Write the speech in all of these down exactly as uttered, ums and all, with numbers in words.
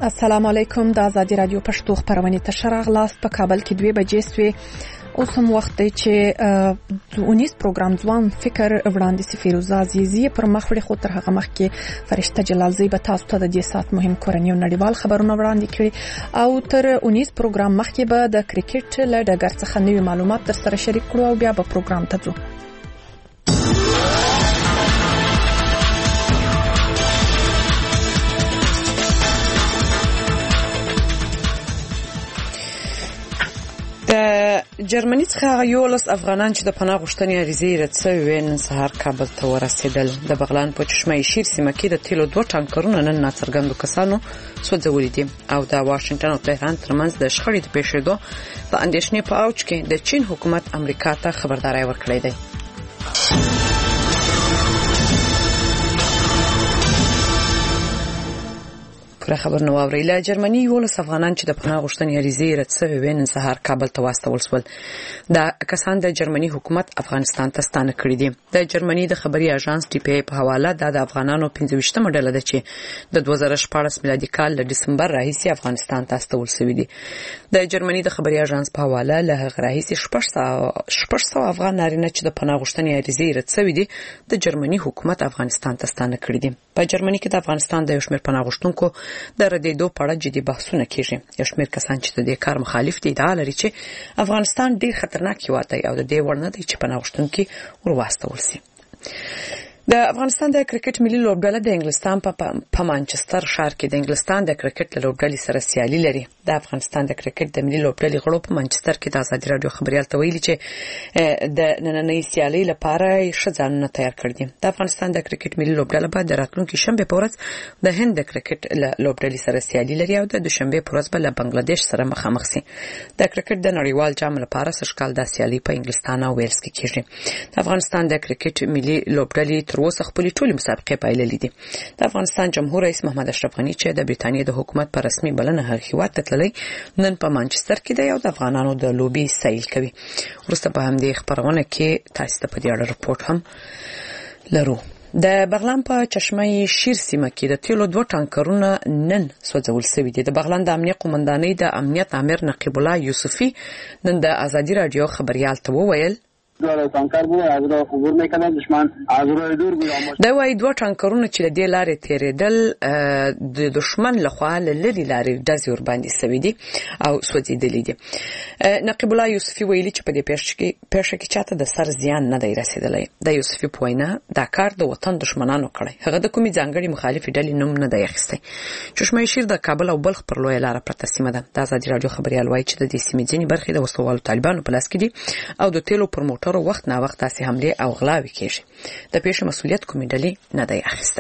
السلام علیکم. د آزادي رادیو پښتو خبرونه ته راغلاست. په کابل کې دوه بجې سوې. اوس هم وخت دی چې اونیس پروګرام ځوان فکر وړاندې فیروزه عزیزی پر مخ وړي، خو تر هغه مخکې فرشته جلالزی به تاسو ته د دې سات مهم کورنی او نړیوال خبرونه وړاندې کړي، او تر اونیس پروګرام مخکې به د کرکټ له ډګر څخه نوي معلومات در سره شریک کړو او بیا به پروګرام ته ځو. جرمني څخه یولس افغانان چې د پناه غوښتنې عریضې رد شوې نن سهار کابل ته ورسېدل. د بغلان په چشمه شیر سیمه کې د تیلو دوه ټانکرونه نن ناڅرګندو کسانو سوځولي دي او د واشنگټن او تهران ترمنځ د شخړې د پیښېدو په اندېښنې په اوج کې د چین حکومت امریکا ته خبرداری ورکړی دی. پر خبر نو اوریله جرمني یولس افغانان چې د پناه غوښتنې عریضې رد شوې نن سهار کابل ته واستول شول. دا کسان د جرمني حکومت افغانستان ته ستانه کړي دي. د جرمني د خبري اژانس ټي پی ای په حواله د افغانانو پنځه ویشتمه ډله ده چې د دوه زره شپاړس میلادي کال له دسمبر راهیسې افغانستان ته استول شوی دي. د جرمني د خبري اژانس په حواله له هغه راهیسې شپږ سوه افغان نارینه چې د پناه غوښتنې عریضې رد شوی دي د جرمني حکومت افغانستان ته ستانه کړي دي. په جرمني کې د افغانستان د یو شمېر پناه غوښتونکو د ردېدو په اړه جدي بحثونه کیږي. یو شمېر کسان چې د دې کار مخالف دي ادعا لري چې افغانستان ډېر خطرناک هېواد دی او د دې وړ نه دی چې پناه غوښتونکي ورواستول شي. د افغانستان د کرکټ ملي لوبډله د انګلستان په په مانچستر ښار کې د انګلستان د کرکټ لوبډلې سره سیالي لري. د افغانستان د کرکټ د ملي لوبډلې غړو په مانچستر کې د آزادي رادیو خبريال ته ویلي چې د نننۍ سیالي لپاره ښه ځانونه تیار کړي دي. د افغانستان د کرکټ ملي لوبډله به د راتلونکي شنبه په ورځ د هند د کرکټ لوبډلې سره سیالي لري او د دوشنبه په ورځ به له بنگلاديش سره مخامخ شي. د کرکټ د نړیوال جام لپاره سږکال د سیالي په انګلستان او ویلز کې کیږي. د افغانستان د کرکټ ملي لوبډلې تر اوسه خپل ټول مسابقې پایلې دي. د افغانستان جمهور رئیس محمد اشرف غنی چې د بریتانیا د حکومت پر رسمي بلنه هغه هیواد ته تللی نن په مانچستر کې دی او د افغانانو د لوبي سیل کوي. ورسته په همدې خبرونه کې تاسو ته په دې اړه رپورټ هم لرو. د بغلان په چشمه شیر سیمه کې د تیلو دوه ټانکرونه نن سوځول شوي دي. د بغلان د امنیت قومندانۍ د امنیت امیر نقیب الله یوسفی نن د آزادي رادیو خبريال ته وویل دوه ټانکر بو از را عبور میکنه دشمن از را دور بیامش. دا وایي دوه ټانکرونه چې د دې لارې تیرېدل د دشمن لخوا له لرې لارې ډزې ور باندې شوي دي او سوځېدلي دي. نقیب الله یوسفي ویلي چې په دې پیښه کې چاته د سر زیان نه دی رسېدلی. د یوسفي په وینا دا کار د وطن دشمنانو کړی، هغه د کومې ځانګړې مخالفې ډلې نوم نه دی اخیستی. چشمه شیر د کابل او بلخ پر لویه لاره پرته سیمه ده. د آزادي رادیو خبريال وایي چې د دې سیمې ځینې برخې د وسلوالو طالبانو په لاس کې دي او د تیلو پر موټر وخت نا وخت تاسې حمله او غلاوي کیږي. د پیښې مسؤلیت کومې ډلې نه دی اخیستی.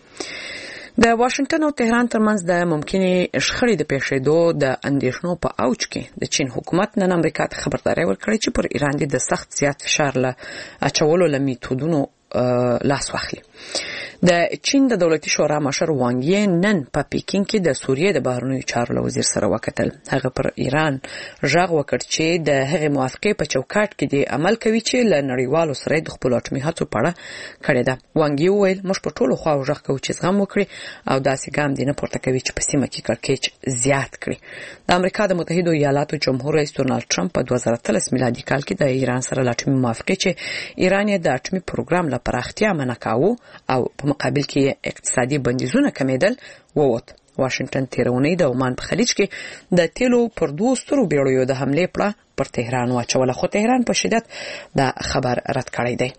د واشنگټن او تهران ترمنځ د ممکنه شخړې د پیښېدو د اندېښنو په اوج کې د چین حکومت نن امریکا ته خبرداری ورکړی چې پر ایران د سخت زیات فشار له اچولو له میتودونو لاس واخلي. د چین د دولتي شورا مشر وانګ یې نن په پیکینګ کې د سوریې د بهرنیو چارو له وزیر سره وکتل. هغه پر ایران ژغ وکړ چې د هغې موافقې په چوکاټ کې د عمل کوي چې له نړیوالو سره د خپل اټومي هڅو په اړه کړې ده. وانګ یې وویل موږ په ټولو خواو ژغ کوو چې زغم وکړي او داسې ګام دې نه پورته کوي چې په سیمه کې کړکېچ زیات کړي. د امریکا د متحدو ایالاتو جمهور رئیس ډونالډ ټرمپ په دوه زره اتلس میلادي کال کې د ایران سره له اټومي موافقې چې ایران یې د اټومي پروګرام لپاره پراختیا منع کاوه او په مقابل کې اقتصادي بندیزونه کمیدل ووت. واشنگټن تیرونی د عمان په خلیج کې د تیلو پر دوه سترو بیړیو د حمله پړه پر تهران واچوله، خو تهران په شدت د خبر رد کړی دی.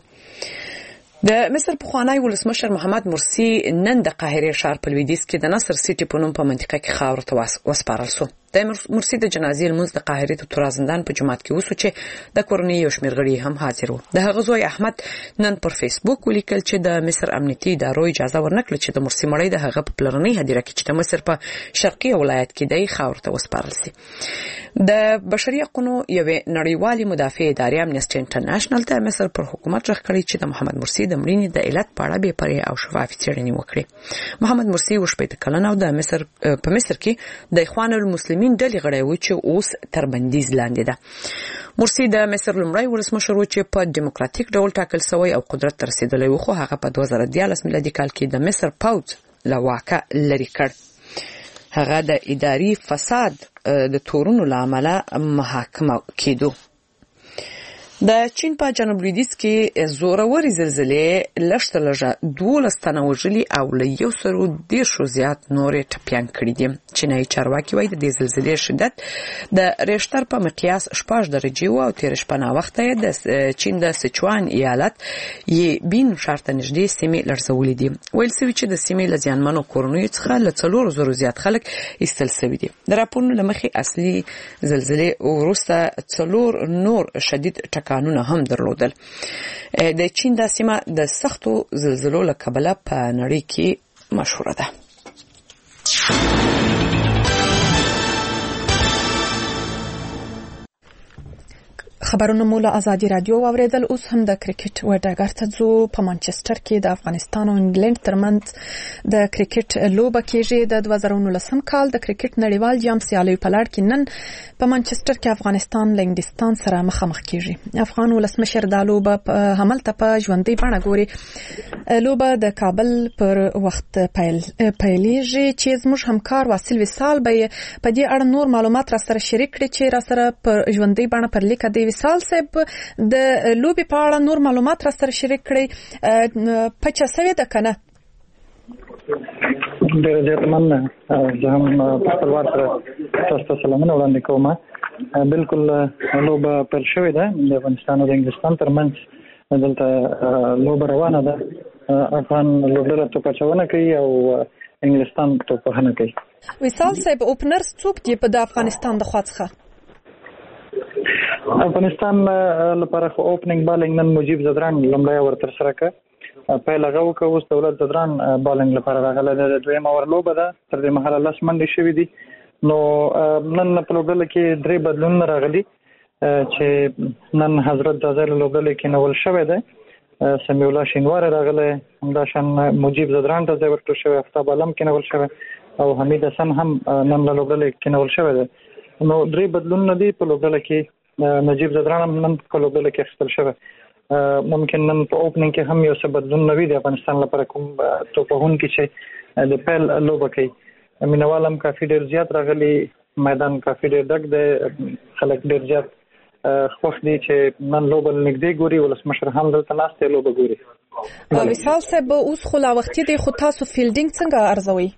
د مصر پخوانی ولسمشر محمد مرسی نن د قاهره ښار په لویدیځ کې د نصر سیټي په نوم په منطقه کې خاور ته وسپارل شو. د مرسی د جنازې لمونځ د قاهره ته تورازندان په جماعت کې وسو چې د کورنۍ یو شمېر غړي هم حاضر وو. د هغه زوی احمد نن پر فیسبوک ولیکل چې د مصر امنیتي ادارو اجازه ورنکړه چې د مرسی مړی د هغه په پلرنۍ هدیره کې چې د مصر په شرقي ولایت کې دی خاور ته وسپارل شي. د بشري حقوقو یوې نړیوالې مدافع ادارې امنیسټي انټرنیشنل د مصر پر حکومت ژغ کړی چې د محمد مرسی د مړینې د علت په اړه بې پرې او شفاف څېړنې وکړي. محمد مرسی وشپېته کلن او د مصر په مصر کې د اخوان المسلمین ډلې غړی و چې اوس تر بندیز لاندې ده. مرسی د مصر لومړی ولسمشر و چې په دیموکراتیک ډول ټاکل شوی او قدرت ته رسېدلی و، خو هغه په دوه زره دیارلس میلادي کال کې د مصر پوځ له واکه لرې کړ. هغه د اداري فساد د تورونو لامل محاکمه کېدو. د چین په جنوب لویدیځ کې زوروري زلزلې لږ لږه دولس تنه وژلي او له یو سرو دیرشو زیات نورې ټپیان کړي دي. چینایي چارواکي وایي د دې زلزلې شدت د ریشتر په مقیاس شپږ درجې و او تیر شپه ناوخته یې د چین د سچوان ایالت یې بین ښار ته نږدې سیمې لړزولې دي. ویل شوي چې د سیمې له زیانمنو کورنیو څخه له څلورو زرو زیات خلک ایستل شوي دي. د راپورونو له مخې اصلي زلزلې وروسته څلور نور شدید قانون هم درلودل. د چین د سیمه د سختو زلزلو له کبله په نړۍ کې مشهوره ده. خبرونه مو له ازادي رادیو واوریدل. اوس هم د کرکټ وډګر ته ځو. په مانچستر کې د افغانستان او انګلند ترمنځ د کرکټ لوبه کېږي. د دوه زره نولسم کال د کرکټ نړیوال جام سیالیو په لړ کې نن په مانچستر کې افغانستان له انګلستان سره مخامخ کېږي. افغان ولسمشر د لوبه هملته په ژوندۍ بڼه ګوري. لوبه د کابل پر وخت پیل پیلېږي چې زموږ همکار واصل وصال به په دې اړه نور معلومات را سره شریک کړي چې را سره پر ژوندۍ بڼه پر لیکه دی. وصال صاحب د لوبې په اړه نور معلومات را سره شریک کړي. پچا سوي ده کنه؟ ډېر زیات مننه. زه هم په خپل وار سره تاسو ته سلامونه وړاندې کوم. بالکل لوبه پیل شوې ده د افغانستان او د انګلستان ترمنځ. دلته لوبه روانه ده. افغان لوبډله توپ اچونه کوي او انګلستان توپ وهنه کوي. وصال صاحب اوپنرز څوک دي په د افغانستان د خوا څخه؟ افغانستان لپاره خو اوپننګ بالینګ نن مجيب زدران لومړی ور تر سره کړ. پیل هغه وکړ. اوس دولت زدران بالینګ لپاره راغلی. د دویمه ور لوبه ده. تر دې مهاله لس منډې شوي دي. نو نن په لوبډله کې درې بدلونونه راغلي چې نن حضرت دازای له لوبډلې کې نول شوی دی. سمیع الله شینوار راغلی. همداشان مجيب زدران ته ځای ورکړل شوی. افتاب عالم کې نول شوی او حمید حسن هم نن له لوبډلې کې نول شوی دی. نو درې بدلونونه دي په لوبډله کې. نجیب زدران هم نن په لوبډله کې اخیستل شوی. ممکن نن په اوپننګ کې هم یو څه بدلون نه وي د افغانستان لپاره کوم توپ وهونکي چې د پیل لوبه کوي. مینوال هم کافي ډېر زیات راغلي. میدان کافي ډېر ډک دی. خلک ډېر زیات خوښ دي چې نن لوبه نږدې ګوري. ولسمشر هم دلته ناست دی لوبه ګوري. وصال صاحب اوس خو لا وختي دی خو تاسو فیلډینګ څنګه ارزوي؟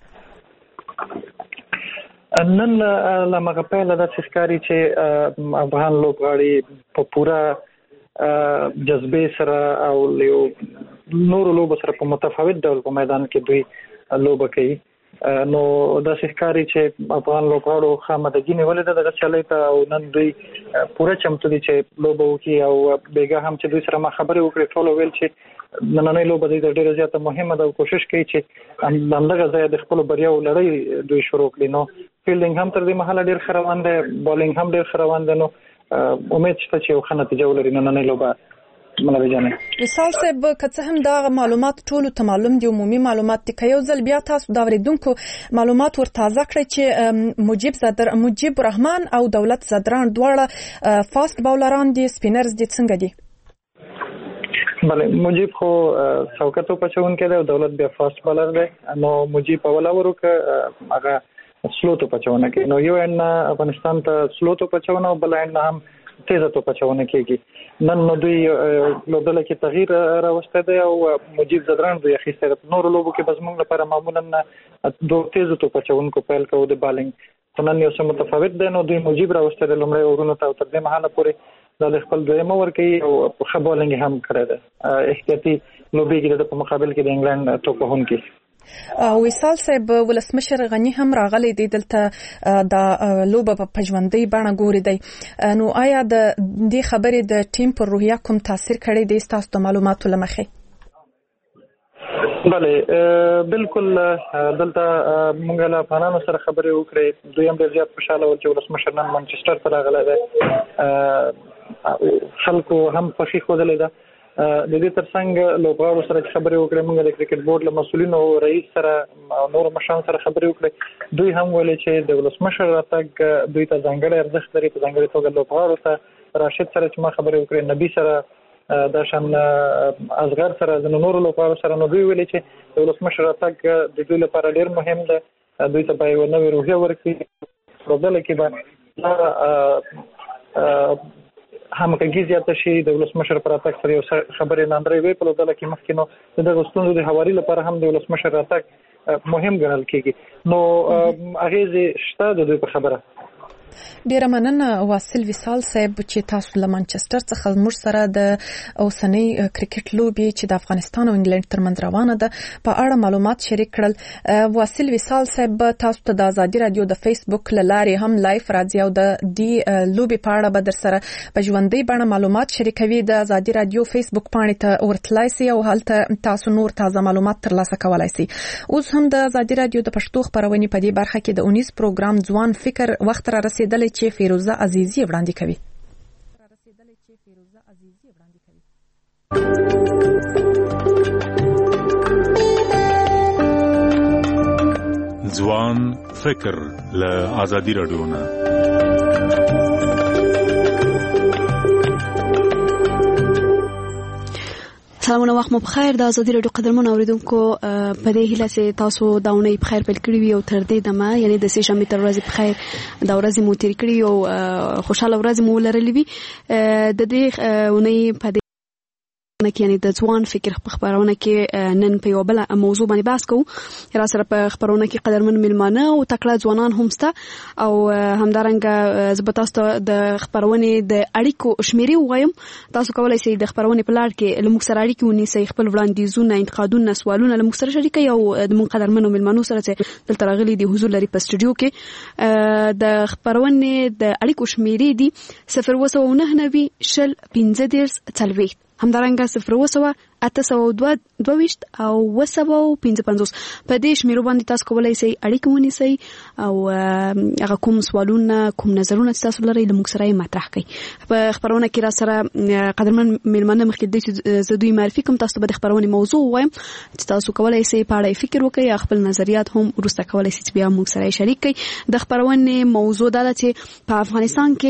نن له مغه پیله داسې ښکاري چې افغان لوبغاړي په پوره جذبې سره او یو نورو لوبو سره په متفاوت ډول په میدان کې دوی لوبه کوي. نو داسې ښکاري چې افغان لوبغاړو خامدګي نیولې ده دغه چلۍ ته او نن دوی پوره چمتو دي چې لوبه وکړي. او بیګا هم چې دوی سره ما خبرې وکړې ټولو ویل چې نننۍ لوبه دوی ډېره زیاته مهمه ده او کوشش کوي چې همدغه ځای د خپلو بریاو لړۍ دوی شروع کړي. نو فیلډینګ هم تر دې مهاله ډېر ښه روان دی. بالینګ هم ډېر ښه روان دی. نو امید شته چې یو ښه نتیجه ولري نننۍ لوبه. منوي جانې وصال صاحب که څه هم دا معلومات ټولو ته معلوم دي عمومي معلومات دي. که یو ځل بیا تاسو د اورېدونکو معلومات ور تازه کړئ چې مجيب زدر مجيب رحمان او دولت زدران دواړه فاست باولران دي سپینرز دي څنګه دي؟ بله مجيب خو څوکه توپ اچونکی دی او دولت بیا فاست بالر دی. نو مجيب اوله ور وکړه هغه سلو توپ اچونه کوي. نو یو ان افغانستان ته سلو توپ اچونه او بل ان هم تیزه توپ اچونه کوي. نن نو دوی لوبډله کې تغییر راوسته دی او مجيب زدران دوی اخیسته دی. نور لوبو کې بس موږ لپاره معمولا دوه تیزه توپ اچونکو پیل کوو د بالینګ. نن یو څه متفاوت دی. نو دوی مجيب راوسته دی لومړی ورونو ته تر دې مهاله پورې د خپل دویمه ور کوي او ښه بالینګ هم کړی دی. احتیاطي لوبې کې د په مقابل کې د انګلند توپ وهونکي. وصال صاحب ولسمشر غنی هم راغلی دی دلته د لوبه په ژوندۍ بڼه ګوري دی. نو آیا د دې خبرې د ټیم پر روحیه کوم تاثیر کړی دی ستاسو د معلوماتو له مخې؟ بله بالکل دلته موږ له افغانانو سره خبرې وکړې. دوی هم ډېر زیات خوشحاله ول چې ولسمشر نن مانچسټر ته راغلی دی. خلکو هم خوښي ښودلې ده. د دې ترڅنګ لوبغاړو سره خبرې وکړې. موږ د کرکټ بورډ له مسؤلینو او رئیس سره او نور مشرانو سره خبرې وکړې. دوی هم ویلي چې د ولسمشر راتګ دوی ته ځانګړی ارزښت لري. په ځانګړې توګه لوبغاړو ته راشد سره چې ما خبرې وکړې، نبی سره دا شان اصغر سره د نورو لوبغاړو سره، نو دوی ویلي چې د ولسمشر راتګ د دوی لپاره ډېر مهم ده دوی ته به یو نوې روحیه ورکړي په ډله کې به همغږي زیاته شي. د ولسمشر پر راتګ سره یو خبرې ناندرې وي په ډله کې مخکې نو دغه ستونزو د هواري لپاره هم د ولسمشر راتګ مهم ګڼل کېږي. نو اغیزې شته د دوی په خبره. ډیره مننه واصل وصال صاحب چې تاسو له مانچستر څخه موږ سره د اوسنۍ کرکټ لوبي چې د افغانستان او انګلند ترمنځ روانه ده په اړه معلومات شریک کړل. واصل وصال صاحب تاسو ته د ازادي رادیو د فیسبوک لارې هم لایف راځي او د دې لوبي په اړه به در سره په ژوندۍ بڼه معلومات شریکوي. د ازادي رادیو فیسبوک باندې ته ورتلای سي او هلته تاسو نور تازه معلومات ترلاسه کولای سي. اوس هم د ازادي رادیو د پښتو خبرونې په دې برخه کې د اونیز پروګرام ځوان فکر وخت را رسیدلی چې فیروزه عزیزی وړاندې کوي. ځوان فکر له ازادي رادیو نه. سلامونه، وخت مو بخیر. د ازادي رادیو قدرمن اوریدونکو په دې هیله چې تاسو دا ونې بخیر پیل کړی وي او تر دې دمه یعنی د سې شنبې تر ورځې بخیر دا ورځې مو تیر کړی او خوشاله ورځې مو لرلې وي. د دې ونې په کې یعنی د ځوان فکر په خبرونه کې نن په یو بل موضوع باندې بحث کوو. را سره په خبرونه کې قدرمن ملمانه او تکړه ځوانان هم شته او همدارنګه زبتاست د خبرونه د اړیکو شمیرې وایم. تاسو کولای شئ د خبرونه په لار کې لمک سره اړیکې ونیسئ، خپل وړاندیزونه، انتقادونه، سوالونه لمک سره شریکئ او د من قدرمن ملمانو سره چې دلته راغلي دي حضور لري په سټوډیو کې. د خبرونه د اړیکو شمیرې دي صفر وسو نه نوي شل پنځه دیرس څلوېښت، همدارنګه صفر وسوه اته سوه دوه دویشت او وسوه پنځه پنځوس. په دې شمیرو باندې تاسو کولای شئ اړیکه ونیسئ او هغه کوم سوالونه کوم نظرونه تاسو لرئ له موږ سره یې مطرح کړئ. په خبرونه کې را سره قدرمن مېلمانه مخکې د زه دوی معرفي کوم، تاسو به د خبرونې موضوع وایم چې تاسو کولای شئ په اړه فکر وکړئ، خپل نظریات هم وروسته کولای شئ چې بیا موږ سره یې شریک کړئ. د خبرونې موضوع دا ده چې په افغانستان کې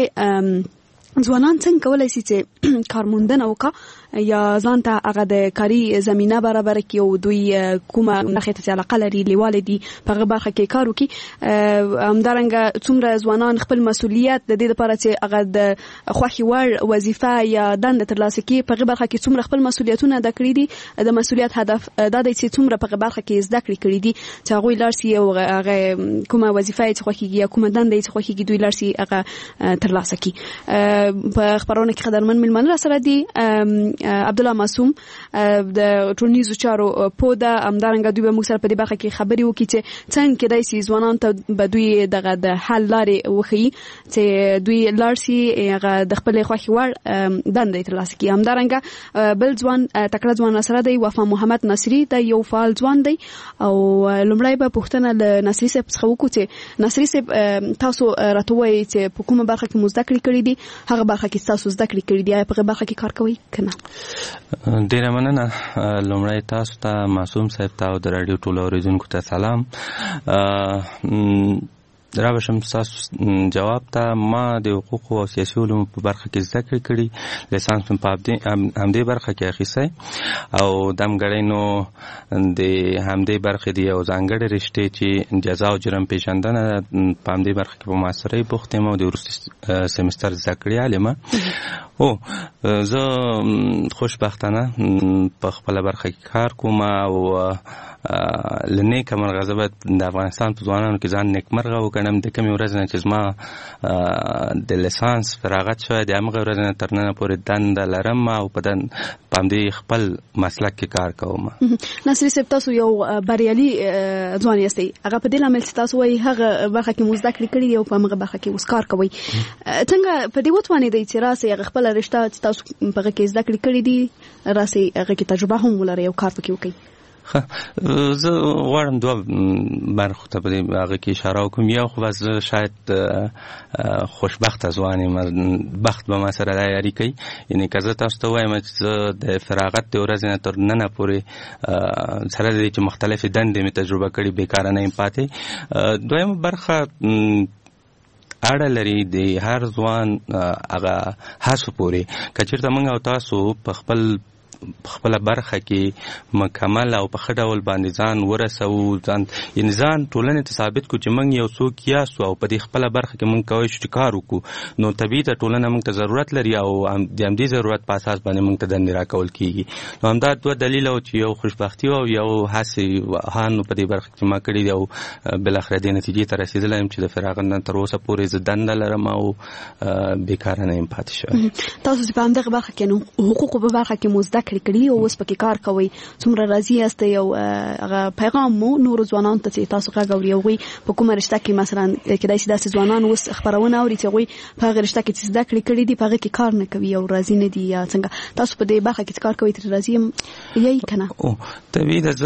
ځوانان څنګه کولای شي چې کارموندنه وکړي یا ځان ته هغه د کاري زمينه برابر کړي او دوی کومه نخښه ته علاقه لري لیواله دي په هغه برخه کې کار وکړي. همدارنګه څومره ځوانان خپل مسؤلیت د دې لپاره چې هغه د خوښي وړ وظیفه یا دنده ترلاسه کړي په هغه برخه کې څومره خپل مسؤلیتونه ادا کړی دي. د مسؤلیت هدف دا دی چې څومره په هغه برخه کې زده کړې کړی دي چې هغه لارسي او هغه کومه وظیفه چې خوښي یا کومه دنده چې خوښي دوی لارسي هغه ترلاسه کړي. په خبرونه کې قدرمن ملمانه سره دي عبد الله معصوم د ټولنیزو چارو پوده، همدارنګه دوی به موږ سره په دې برخه کې خبرې وکړي چې څنګه کېدای شي ځوانان ته به دوی دغه د حل لارې وښیي چې دوی لاړ شي هغه د خپلې خوښې وړ دندې ترلاسه کړي. همدارنګه بل ځوان تکړه ځوان سره دی وفا محمد نصري، دا یو فعال ځوان دی او لومړی به پوښتنه له نصري صاحب څخه وکړو چې نصري صاحب تاسو راته وایئ چې په کومه برخه کې مو زده کړې کړې دي، هغه برخه کې تاسو زده کړې کړې دي، په هغه برخه کې کار کوئ کنه؟ ډیره مننه. لومړی تاسو ته معصوم صاحب ته او د رادیو ټولو اوریدونکو ته سلام. رابشم تاسو جواب ته ما د حقوقو او سیاسي علومو په برخه کې زده کړې کړي، لیسانس په همدې برخه کې اخیستی او دمګړی نو د همدې برخې دی یو ځانګړې رشتې چې جزا او جرم پیژندنه په همدې برخه کې په معاصرۍ بوخت یم او د وروستي سمستر زده کړیال یم. او زه خوشبختانه په خپله برخه کې کار کوم او له نیکه مرغه زه باید د افغانستان په ځوانانو کې ځان نیکمرغه وګڼم. د کومې ورځې نه چې زما د لیسانس فراغت شوی د همغه ورځې نه تر ننه پورې دنده لرم او په همدې خپل مسلک کې کار کوم. نصري صاحب تاسو یو بریالي ځوان یاستئ، هغه په دې لامل چې تاسو وایي هغه برخه کې مو زده کړې کړي دي او په همغه برخه کې اوس کار کوئ. څنګه په دې وتوانېدئ چې راسئ هغه خپله رشته چې تاسو په هغه کې زده کړې کړي دي راسئ هغه کې تجربه هم ولرئ او کار پکې وکړئ؟ زه غواړم دوه برخو ته په هغه کې اشاره وکړم. یو خو زه شاید خوشبخته ځوان یم، بخت به ما سره یاري کوي. یعنې که زه تاسو ته وایم چې زه د فراغت د ورځې نه تر ننه پورې سره د دې چې مختلفې دندې مې تجربه کړي بېکاره نه یم پاتې. دویمه برخه اړه لري د هر ځوان هغه هڅو پورې. که چېرته موږ او تاسو په خپل خپل برخه کې مکمل او په خډه ول باندې ځان ورسو ځان یعنی ځان ټولنې ته ثابت کو چې موږ یو څوک یاسو او په دې خپل برخه کې موږ کوی چې کار وکړو نو طبيعي ته ټولنه موږ ته ضرورت لري او د همدې ضرورت په اساس باندې موږ ته دندې راکول کیږي نو همدا دوه دلیل او چې یو خوشبختی او یو هڅه هانو په دې برخه کې ما کړی دی او بل اخر دې نتیجې ته رسیدلم چې د فراغت نن تر اوسه پورې زه دنده لرم او بیکاره نه یم پاتې شوی. تاسو چې په همدغه برخه کې نو حقوقو په برخه کې مو زده کړې کړي او اوس پکې کار کوئ څومره راضي یاستئ او هغه پیغام مو نور ځوانانو ته چې تاسو غږ اوري هغوی په کومه رشته کې مثلا کېدای شي داسې ځوانان اوس خبرونه اوري چې هغوی په هغه رشته کې چې زده کړې کړي دي په هغه کې کار نه کوي او راضي نه دي یا څنګه تاسو په دې برخه کې کار کوئ تر راضي یې کنه؟ او طبيعي ده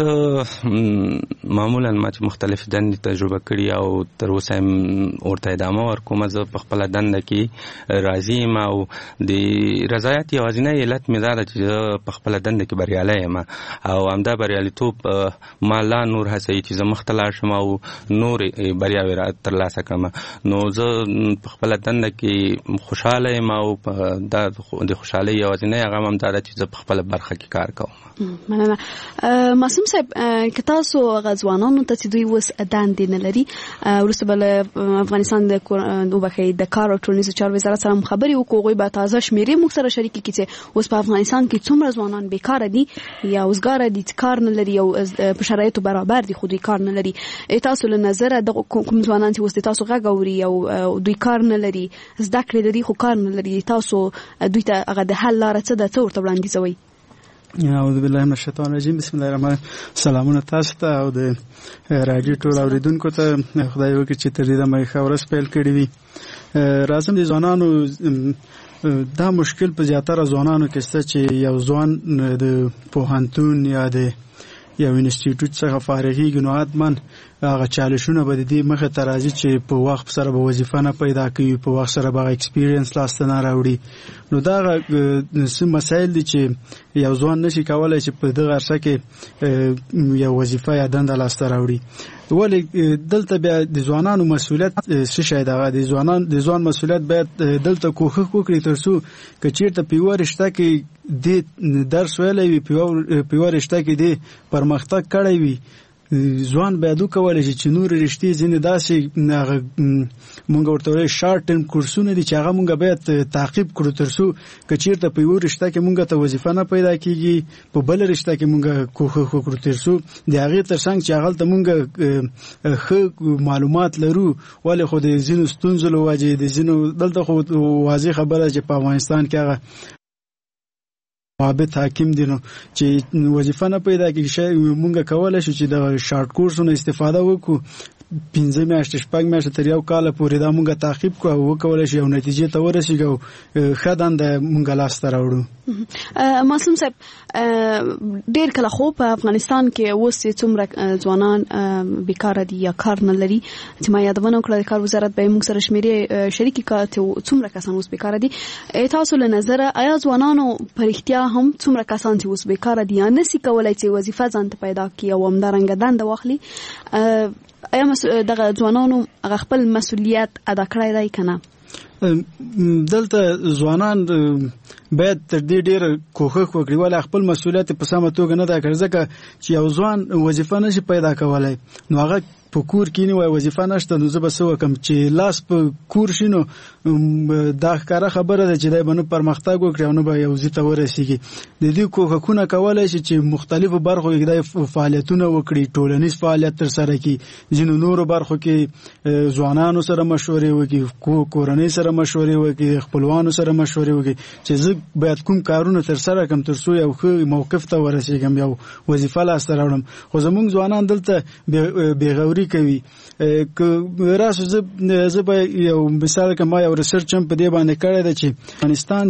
زه معمولا ما چې مختلف دندې تجربه کړي او تر اوسه ورته ادامه ورکوم زه په خپل دنده کې راضي یم او د رضایت یوازینی علت مې دا ده چې په خپل دنده کې بریالی یم او همدا بریالیتوب ما لا نور هڅوي چې زه مخته لاړ شم او نور بریاوې ترلاسه کړم نو زه په خپل دنده کې خوشحاله یم او دا د خوشحالۍ یوازینی هغه هم دا ده چې زه په خپله برخه کې کار کوم. مننه. معصوم صاحب که تاسو هغه ځوانانو ته چې دوی اوس دندې نه لري وروسته به له افغانستان د وبښئ د کار او ټولنیزو چارو وزارت سره هم خبرې وکړو هغوی به تازه شمېرې موږ سره شریکې کړي چې اوس په افغانستان کې څومره ځوانان بیکاره دي یا اوزګاره دي چې کار نه لري او په شرایطو برابر دي خو دوی کار نه لري. تاسو له نظره دغه کوم ځوانان چې اوس تاسو غږ اوري او دوی کار نه لري زده کړې لري خو کار نه لري تاسو دوی ته هغه د حل لاره څه ده څه ورته وړاندیزوئ؟ اعوذ بالله من الشیطان الرجیم بسم الله الرحمن الرحیم. سلامونه تاسو ته او د راډیو ټول اوریدونکو ته خدای وکړي چې تر دې دمه ښه ورځ پیل کړې وي. راځم د ځوانانو دا مشکل په زیاتره ځوانانو کې شته چې یو ځوان د پوهنتون یا د یو انسټیټیوټ څخه فارغېږي نو حتما هغه چالشونه به د دې مخې ته راځي چې په وخت سره به وظیفه نه پیدا کوي په وخت سره به هغه اکسپیرینس لاسته نه راوړي نو دا هغه څه مسایل دي چې یو ځوان نشي کولی چې په دغه عرصه کې یو وظیفه یا دنده لاسته راوړي. ولې دلته بیا د ځوانانو مسؤلیت څه شی دی؟ د ځوانان د ځوان مسؤلیت باید دلته کوښښ وکړي تر څو که چېرته په یوه رشته کې دې درس ویلی وي په یوه رشته کې دې پرمختګ کړی وي ځوان باید وکولی شي چې نورې رشتې ځینې داسې مونږ ورته وایو شارټ ټرم کورسونه دي چې هغه مونږ باید تعقیب کړو تر څو که چېرته په یوه رشته کې مونږ ته وظیفه نه پیدا کېږي په بله رشته کې مونږ کوښښ وکړو تر څو د هغې تر څنګ چې هغلته مونږ ښه معلومات لرو ولې خو د ځینو ستونزو له وجې د ځینو دلته خو واضح خبره چې په افغانستان کې هغه ثابت حاکم دي نو چې وظیفه نه پیدا کېږي مونږ کولی شو چې د شارټ کورسونو استفاده وکړو پنځه میاشتې شپږ میاشتې تر یو کاله پورې دا مونږ تعقیب کړو او وکولی شو یو نتیجې ته ورسېږو او ښه دنده مونږ لاسته راوړو. معصوم صاحب ډېر کله خو په افغانستان کې اوس څومره ځوانان بیکاره دي یا کار نه لري چې ما یادونه وکړه د کار وزارت به موږ سره شمېرې شریکې کړه چې څومره کسان اوس بیکاره دي. تاسو له نظره آیا ځوانانو په رښتیا هم څومره کسان چې اوس بیکاره دي یا نسي کولی چې وظیفه ځان ته پیدا کړي او همدارنګه دنده واخلي آیا دغه ځوانانو هغه خپل مسؤلیت ادا کړی دی که نه؟ دلته ځوانان باید تر دې ډېر کوښښ وکړي ولې خپل مسؤلیت په سمه توګه نه دا کړي ځکه چې یو ځوان وظیفه نشي پیدا کولی نو هغه په کور کې نه وای وظیفه نشته نو زه به څه وکړم چې لاس په کور شي نو دا ښکاره خبره ده چې دی به نه پرمختګ وکړي او نه به یو ځای ته ورسېږي. د دې کوښښونه کولی شي چې مختلفو برخو کې دی فعالیتونه وکړي ټولنیز فعالیت ترسره کړي ځینو نورو برخو کې ځوانانو سره مشورې وکړي کورنۍ سره مشورې وکړي خپلوانو سره مشورې وکړي چې زه باید کوم کارونه ترسره کړم تر څو یو ښه موقف ته ورسېږم یو وظیفه لاسته راوړم. خو زموږ ځوانان دلته بېغوري کوي که راسو زه زه به یو مثال که ما یو ریسرچ هم په دې باندې کړی ده چې افغانستان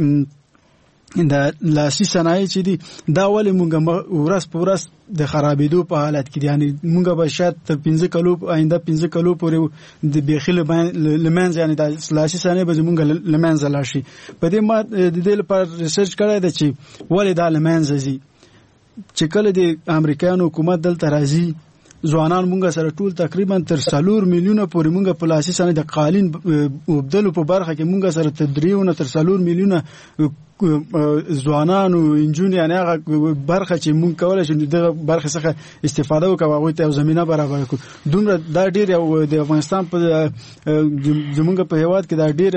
د د لاسي صنایع چې دي دا ولې مونږ ورځ په ورځ د خرابېدو په حالت کې دي یعنې مونږ به شاید تر پنځه کلو آینده پنځه کلو پورې د بیخي له منځه یعنې د لاسي صنایع به زمونږ له منځه لاړ شي. په دې ما د دې لپاره ریسرچ کړی ده چې ولې دا له منځه ځي. چې کله د امریکایانو حکومت دلته راځي ځوانان مونږ سره ټول تقریبا تر څلور میلیونه پورې مونږ په لاسي صنایع د قالین اوبدلو په برخه کې مونږ سره تر دریونه تر څلور میلیونه ځوانانو انجونې یعنی هغه برخه چې مونږ کولای شو دغه برخه څخه استفاده وکړو هغه ته زمينه برابر کړو دومره دا ډیر یو د افغانستان په زمونږ په هیواد کې دا ډیر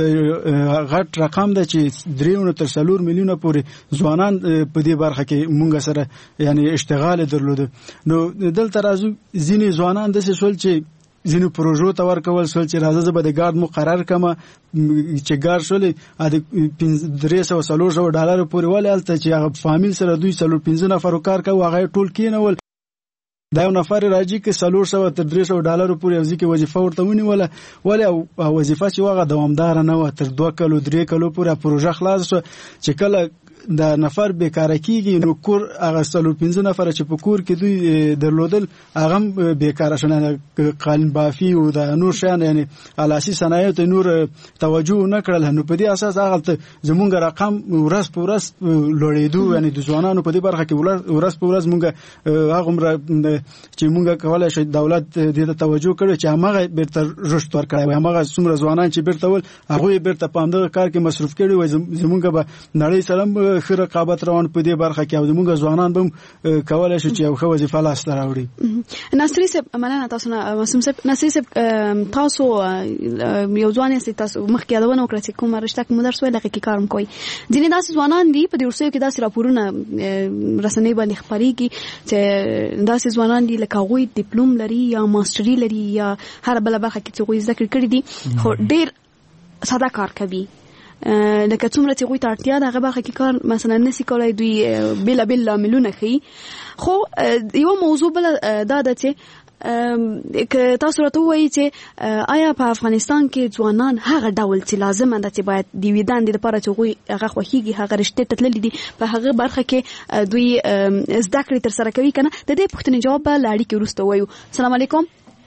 غټ رقم ده چې درېونه تر څلور میلیونه پورې ځوانان په دې برخه کې مونږ سره یعنی اشتغال درلود نو دلته راځو ځینې ځوانان د سول چې ځینو پروژو ته ورکول سول چې راځه زه به د ګارد مقرر کما چې ګارد شولې د درې سوه څلور سوه ډالر پورې ولې هلته چې هغه فامیل سره دوی څلور پنځه نفرو کار کوي هغه ټول کېنول دا یو نفر راځي چې څلور سوه تر درې سوه ډالر پورې یو ځکه وظیفه ورته ونیوله ولې وظیفه چې هغه دوامدار نه و تر دوه کلو درې کلو پورې پروژه خلاص شو چې کله د نفر بیکاره کیږي نو کور هغه څلور پنځه نفر چې په کور کې دوی درلودل هغه بیکاره شونه قالین بافي او د نور شان یعنی علاسي صنایع ته نور توجه نه کړل نو په دې اساس هغه زمونږ رقم ورځ په ورځ لوړېدو یعنی د ځوانانو په دې برخه کې ورځ په ورځ مونږ هغه چې مونږ کولای شو دولت دې ته توجه کړي چې هغه بیرته رشد ورکړي وي هغه څومره ځوانان چې بیرته ول هغه بیرته په همدغه کار کې مصروف کړي وي زمونږ به نړۍ سلام خیر رقابت روان په دې برخه کې او زموږ ځوانان به کولای شي چې یو ښه وظیفه لاس ته راوړي ناصري صاحب مننه تاسو نه مسوم صاحب ناصري صاحب تاسو یو ځوان یې تاسو مخکې یادونه وکړه چې کوم رشته کې مدرس وای لکه کې کارم کوي ځینې داسې ځوانان دي په دې ورسېو کې داسې راپورونه رسنۍ باندې خبرېږي چې داسې ځوانان دي لکه هغوی ډیپلوم لري یا ماستري لري یا هر بله برخه کې چې هغوی زده کړې کړي دي خو ډېر ساده کار کوي لکه څومره چې غوی ته اړتیا ده هغه برخه کې کار مثلا نسی کولای دوی بېلا بېل لاملونه ښیي خو یوه موضوع بله دا ده چې که تاسو راته ووایي چې آیا په افغانستان کې ځوانان هغه ډول چې لازمه ده چې باید د یوې دندې لپاره چې هغوی هغه خوښېږي هغه رشتې ته تللي دي په هغه برخه کې دوی زده کړې ترسره کوي که نه د دې پوښتنې جواب به له اړیکې وروسته ووایو السلام علیکم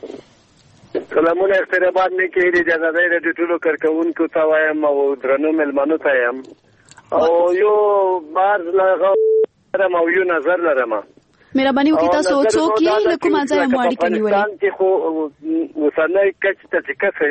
سلامونه اخترابات نه کې د اجازه د ټولو کارکونکو ته وایم او درنو ملمنو ته یم او یو بار لغه او یو نظر لرم مهرباني وکړئ تاسو څوک یې له کومه ځایه مو اړیکه نیولې چې خو اوسنۍ کچ ته چې کسه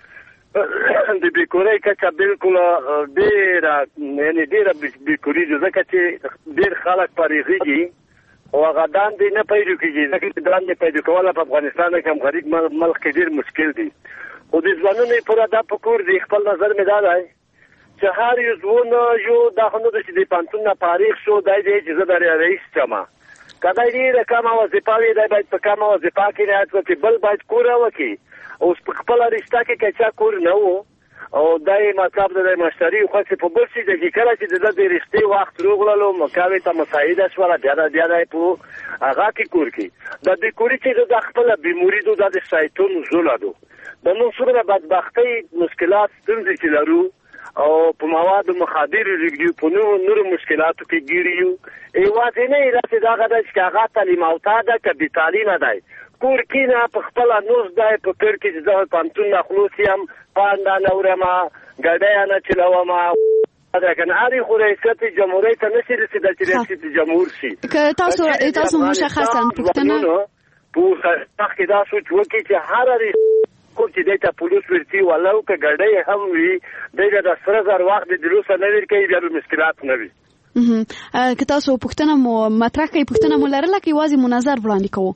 د بیکورۍ کچه بالکل ډېره یعنې ډېره بیکوري ځکه چې ډېر خلک پرېږېږي او هغه دندې نه پیدا کېږي ځکه چې دندې پیدا کول په افغانستان کې هم غریب ملک کې ډېر مشکل دي خو د ځوانانو پوره دا پکور دی خپل نظر مې دا دی چې هر یو ځوان یو دا خو نه ده چې د پوهنتون نه فارغ شو دی دی چې زه د رئیس شمه که دی ډېره کمه وظیفه وي دی باید په کمه وظیفه کې رعایت وکړي بل باید کوره وکړي اوس په خپله رشته کې که چا کور نه و او دا یې مطلب د مشتري خوښې په بل شي د کې کله چې د ده د رشتې وخت روغللو مکاوې ته مساعده شوله بیا د بیا دی په هغه کې کور کې د بیکوري چې د خپله بیموري دو دا د شیطون زوله دو د نو څومره بدبختۍ مشکلات ستونزې چې لرو او په موادو مخادرو رږدي په نورو مشکلاتو کې ګیري یو یوازې نه یې داسې دغه ده چې هغه تعلیم یافته ده که بې تعلیمه دی کور کې نه په خپله نوز دی په کور کې چې زه پوهنتون نه خلوص یم پانده نه وړمه ګډۍ نه چلومه که نه هرې خو ریاست جمهورۍ ته نشي رسېدل چې ریاست جمهور شي که تاسو تاسو مشخصا پوښتنه په وخت کې دا سوچ وکړي چې هره کوم چې دی ته پولیس ورتي ولو که ګډۍ هم وي دی د سره زر وخت د دروسه نه ورکوي بیا مشکلات نه وي که تاسو پوښتنه مو مطرح کوي پوښتنه مو لرله که یوازې مو نظر وړاندې کوو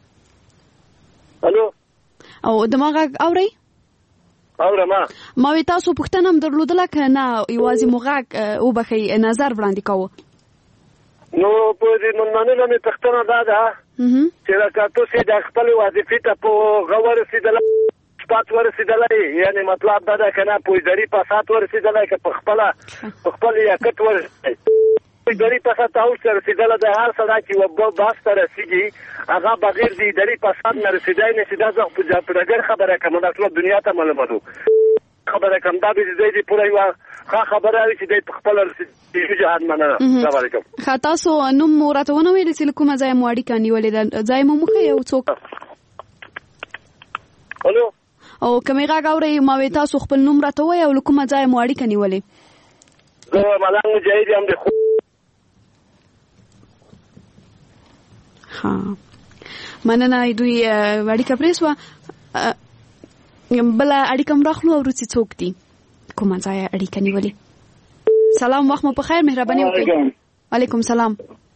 الو او دما غږ اورئ اورم ما وی تاسو پوښتنه هم درلودله که نه یوازې مو غږ وبښئ نظر وړاندې کوو نو په دې مننه مې پوښتنه دا ده چې لکه تاسو د خپلې وظیفې ته په هغه ورسېدلی پات ورسېدلی یعنې مطلب دا ده که نه په اداري فساد ورسېدلی که په خپله په خپل لیاقت ورسېدلی اداري فساد ته اوس ته رسېدلی دی هر سړی چې یوه بحث ته رسېږي هغه بغیر د اداري فساد نه رسېدی نه چې دا زه په ډګر خبره کوم دا ټوله دنیا ته معلومه ده خبره کوم دا به د دی پوره یوه ښه خبره وي چې دی په خپله رسېږي جهاد مننه السلام علیکم ښه تاسو نوم مو راته ونه ویلې چې له کومه ځایه مو اړیکه نیولې ده ځای مو مو ښیي او څوک الو او که مې غږ اورئ ما وی تاسو خپل نوم راته ووایئ او له کومه ځایه مو اړیکه نیولې زه ملنګ مجاهد یم د ها مننه دوی اړیکه پرېسوه بله اړیکه هم راخلو او وروسته څوک دي کومه ځایه اړیکه نیولې سلام، وخت مو په خیر، مهرباني وکړئ. وعلیکم سلام.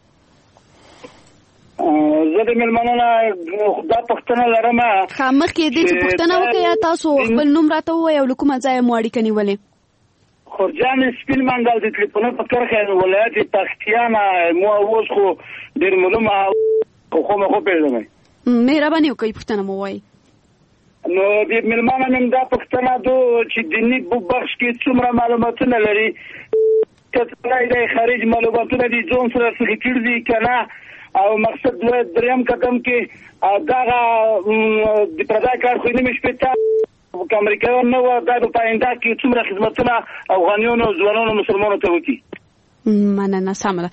زه د مېلمنو نه دا پوښتنه لرم. ښه، مخکې دې چې پوښتنه وکړئ تاسو خپل نوم راته ووایئ او له کومه ځایه مو اړیکه نیولې؟ خورجان سپین منګل د تلیفون په کرخه ولایت پکتیا نه مو اوس خو ډېر معلومه خو مخه پیژنم. مهرباني وکړئ پوښتنه مو وایي. نو د مېلمانو نن دا پوښتنه دو چې دیني بخش کې څومره معلوماتونه لري، کله د خارج معلوماتونه دي ځون سره څه کېږي کنه، او مقصد دریم قدم کې دا د پردای کار خو نه مشپته امریکایان نو دا په پاینده کې څومره خدمتونه افغانانو ځوانانو مسلمانانو ته وکړي. مننه، سمه ده.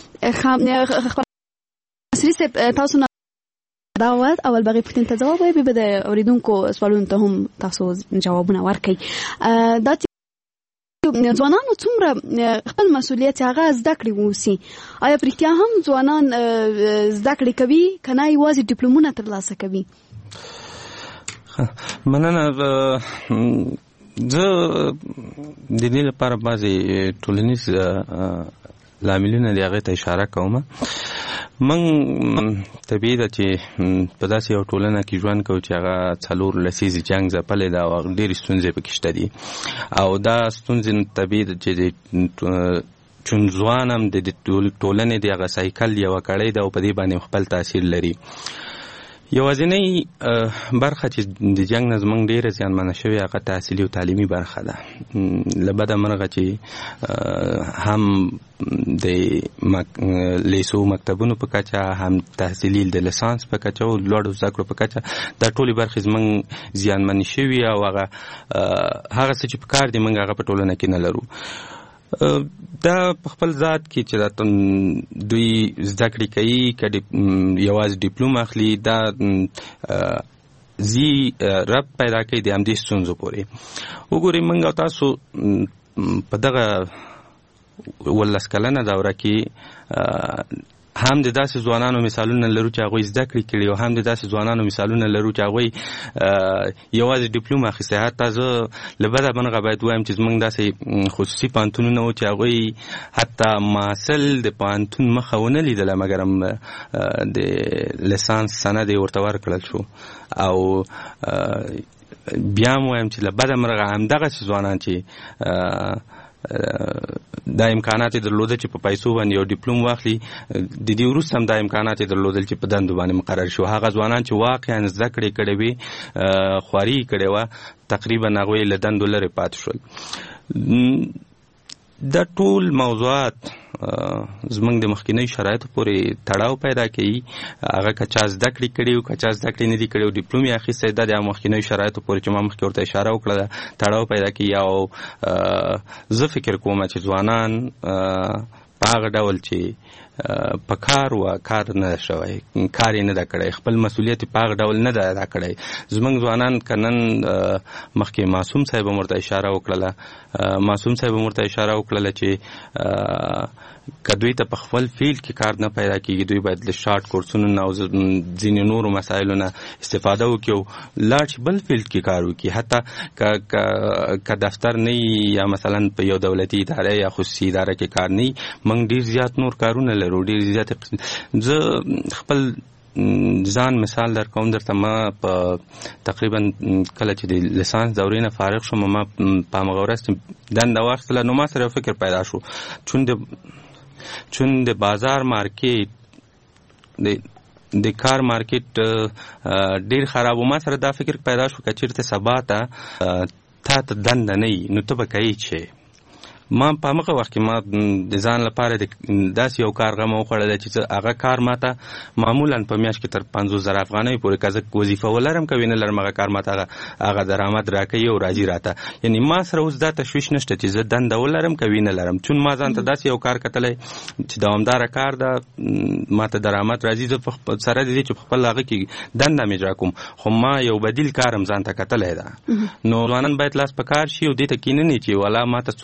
اصلي تاسو نه دا وخت اول بغي پوښتنه ته جواب وي، به د اوریدونکو سوالونو ته هم تاسو جوابونه ورکړئ. دا ځوانانو څومره خپل مسؤلیت هغه زده کړې ووسی، آیا پرېختیا هم ځوانان زده کړې کوي کنه یوازې ډیپلومونه ترلاسه کوي؟ مننه. زه د دې لپاره بعضې ټولنیز لاملونه د هغې ته اشاره کوم. موږ طبیعي ده چې په داسې یو ټولنه کې ژوند کوو چې هغه څلور لسیزې جنګ ځپلی ده او ډېرې ستونزې پکې شته دي، او دا ستونزې طبیعي ده چې چون ځوان هم د ټولنې د هغه سایکل یوه کړۍ ده او په دې باندې خپل تاثیر لري. یوازینۍ برخه چې د جنګ نه زموږ ډېره زیانمنه شوې هغه تحصیلي او تعلیمي برخه ده. له بده مرغه چې هم د لیسو مکتبونو په کچه، هم تحصیلي د لسانس په کچه او لوړو زده کړو په کچه دا ټولې برخې زموږ زیانمنې شوي، او هغه هغه څه چې په کار دي موږ هغه په ټولنه کې نه لرو. دا په خپل ذات کې چې دا دوی زده کړې کوي، که یوازې ډیپلوم اخلي، دا زی رب پیدا کوي د همدې ستونزو پورې. وګورئ موږ او تاسو په دغه ولس کلنه دوره کې هم د داسې ځوانانو مثالونه لرو چې هغوی زده کړې کړي، او هم د داسې ځوانانو مثالونه لرو چې هغوی یوازې ډیپلوم اخیستی. حتی زه له بده مرغه باید ووایم چې زموږ داسې خصوصي پوهنتونونه وو چې هغوی حتی محصل د پوهنتون مخه ونه لیدله، مګر هم د لسانس سند یې ورته ورکړل شو. او بیا هم وایم چې له بده مرغه همدغسې ځوانان چې دا امکانات درلوده چې په پیسو باندې یو ډیپلوم واخلي، د دې وروسته هم دا امکانات درلودل چې په دندو باندې مقرر شو. هغه ځوانان چې واقعا زده کړې کړې وې، خواري کړې وه، تقریبا هغوی له دندو لرې پاتې شول. دا ټول موضوعات زمونږ د مخکینی شرایطو پورې تړاو پیدا کوي. هغه که چا زده کړې کړي او که چا زده کړې نه دي کړي او ډیپلوم یې اخیستی، دا د مخکینی شرایطو پورې چې ما مخکې ورته اشاره وکړه تړاو پیدا کوي. او زه فکر کوم چې ځوانان په هغه ډول چې په کار و کار نه شوی، کار یې نه ده کړی، خپل مسؤلیت په هغه ډول نه ده ادا کړی. زموږ ځوانان که نن مخکې معصوم صاحب هم ورته اشاره وکړله معصوم صاحب هم ورته اشاره وکړله چې که دوی ته په خپل فیلډ کې کار نه پیدا کېږي، دوی باید له شارټ کورسونو نه او ځینې نورو مسایلو نه استفاده وکړي او لاړ شي بل فیلډ کې کار وکړي. حتی که دفتر نه یا مثلا په یو دولتي اداره یا خصوصي اداره کې کار نه، موږ ډېر زیات نور کارونه لرو، ډېر زیات. زه خپل ځان مثال در کوم درته. ما په تقریبا کله چې د لسانس دورې نه فارغ شوم، ما په همغه ورځ دنده واخیستله، نو ما سره یو فکر پیدا شو، چون د چون د بازار مارکیټ د کار مارکیټ ډیر خراب و. ما سره دا فکر پیدا شو که چیرته سبا ته تا ته دنده نه وي نو ته به کوې چې ما په هغه وخت کې ما د ځان لپاره داسې یو کار غمه وخوړله چې هغه کار ما ته معمولا په میاشت کې تر پنځوس زره افغانۍ پورې که زه وظیفه ولرم که نه لرم هغه کار ما ته هغه درآمد راکوي او راځي راته. یعنې ما سره اوس دا تشویش نشته چې زه دنده ولرم که نه لرم، چون ما ځان ته داسې یو کار کتلی چې دوامداره کار ده، ما ته درآمد راځي، زه سره د دې چې په خپل هغه کې دنده م اجرا کوم، خو ما یو بدیل کار هم ځان ته کتلی ده. نو ځوانان باید لاس په کار شي او دې ته کیننې چې والا ما ته څوک دنده نه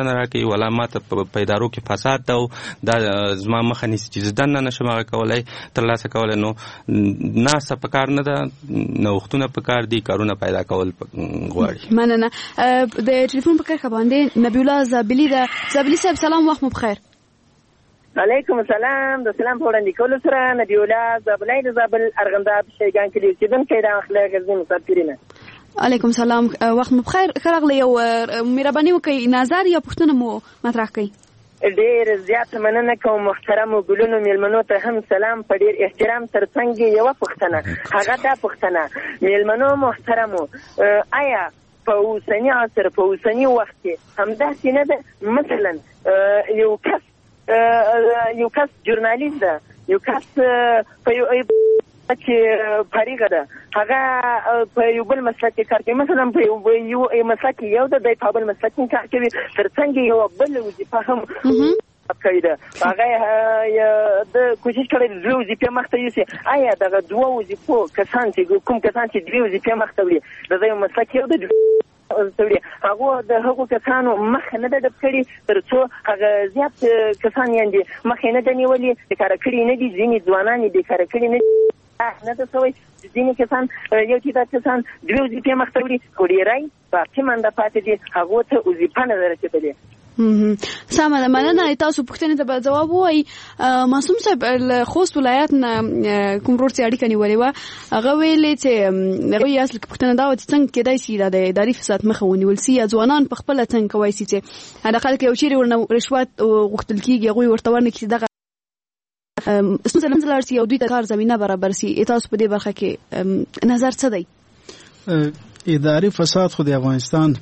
نه راکوي ولا ماته په پیدارو کې فساد ده او دا زما مخه نیسي چې دننه نشم هغه کولی ترلاسه کولی. نو ناسته پکار نه ده، نوښتونه پکار دي، کارونه پیدا کول غواړي. مننه. د ټلیفون په کرښه باندې نبی الله زابلی ده. زابلی صاحب سلام، وخت مو بخیر. علیکم السلام. د سلام په وړاندې کولو سره نبی الله زابلی د زابل ارغنداب شیګان کې اوسېدونکی د اخلاق غزني مسافرینه. علیکم سلام، وخت مو بخیر. خرغله یو مهرباني وکړئ نظر یا پوښتنه مو مطرح کړئ. ډېر زیات مننه کوم محترمو ګلونو میلمنو ته هم سلام. په ډېر احترام ترڅنګ یوه پوښتنه، هغه دا پوښتنه میلمنو محترمو، آیا په اوسني عصر په اوسني وخت کې همداسې نه ده مثلا یو کس یو کس ژورنالیست ده، یو کس په یو چې فارغه ده، هغه په یو بل مسلک کې کار کوي، مثلا په یو مسلک کې یو ده دی په بل مسلک کې کار کوي، ترڅنګ یو بل وظیفه هم کوي ده، هغه د کوشش کړی دوه وظیفې مخته یوسي. آیا دغه دوه وظیفو کسان چې کوم کسان چې دوه وظیفې مخته وړي د یو مسلک یو د هغه د هغو کسانو مخ نه ده ډب کړي تر څو هغه زیات کسان یې مخ نه ده نیولي، بیکاره کړي نه دي، ځینې ځوانان یې بیکاره کړي نه دي نه ده سوی. ځینې کسان یو تعداد کسان دوه وظیفې مخته وړي، خو ډېری باقي مانده پاتې دي، هغو ته وظیفه نه ده رسېدلې. سمه ده، مننه. تاسو پوښتنې ته به ځواب ووایي. معصوم صاحب له خوست ولایت نه کوم ورور چې اړیکه نیولې وه، هغه ویلې چې هغه یې اصل کې پوښتنه دا وه چې څنګه کېدای شي دا د اداري فساد مخه ونیول سي، یا ځوانان په خپله څنګه کولی شي چې حداقل که یو چیرې ورنه رشوت غوښتل کېږي هغوی ورته ورنه کړي چې دغه ستونزه له منځه لاړ شي او دوی ته کار زمینه برابر سي. تاسو په دې برخه کې نظر څه دی؟ اداري فساد خو د افغانستان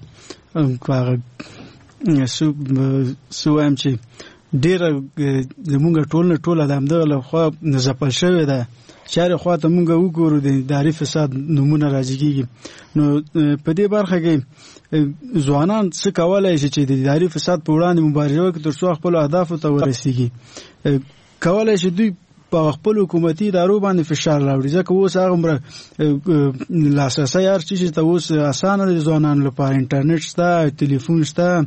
سو سو ام چې ډیره زمونږ ټول نه ټول د همدغه لخوا ځپل شوې ده، چارې خوا ته مونږ وګورو د اداري فساد نمونه راځي کېږي. نو په دې برخه کې ځوانان څه کولی شي چې د اداري فساد په وړاندې مبارزه وکړي تر څو خپلو اهدافو ته ورسېږي. کولی شي دوی په خپل حکومتي ادارو باندې فشار راوړي، ځکه اوس هغه عمره لاسرسی هر څه چې ته اوس اسانه دی ځوانانو لپاره، انټرنیټ شته، ټلیفون شته،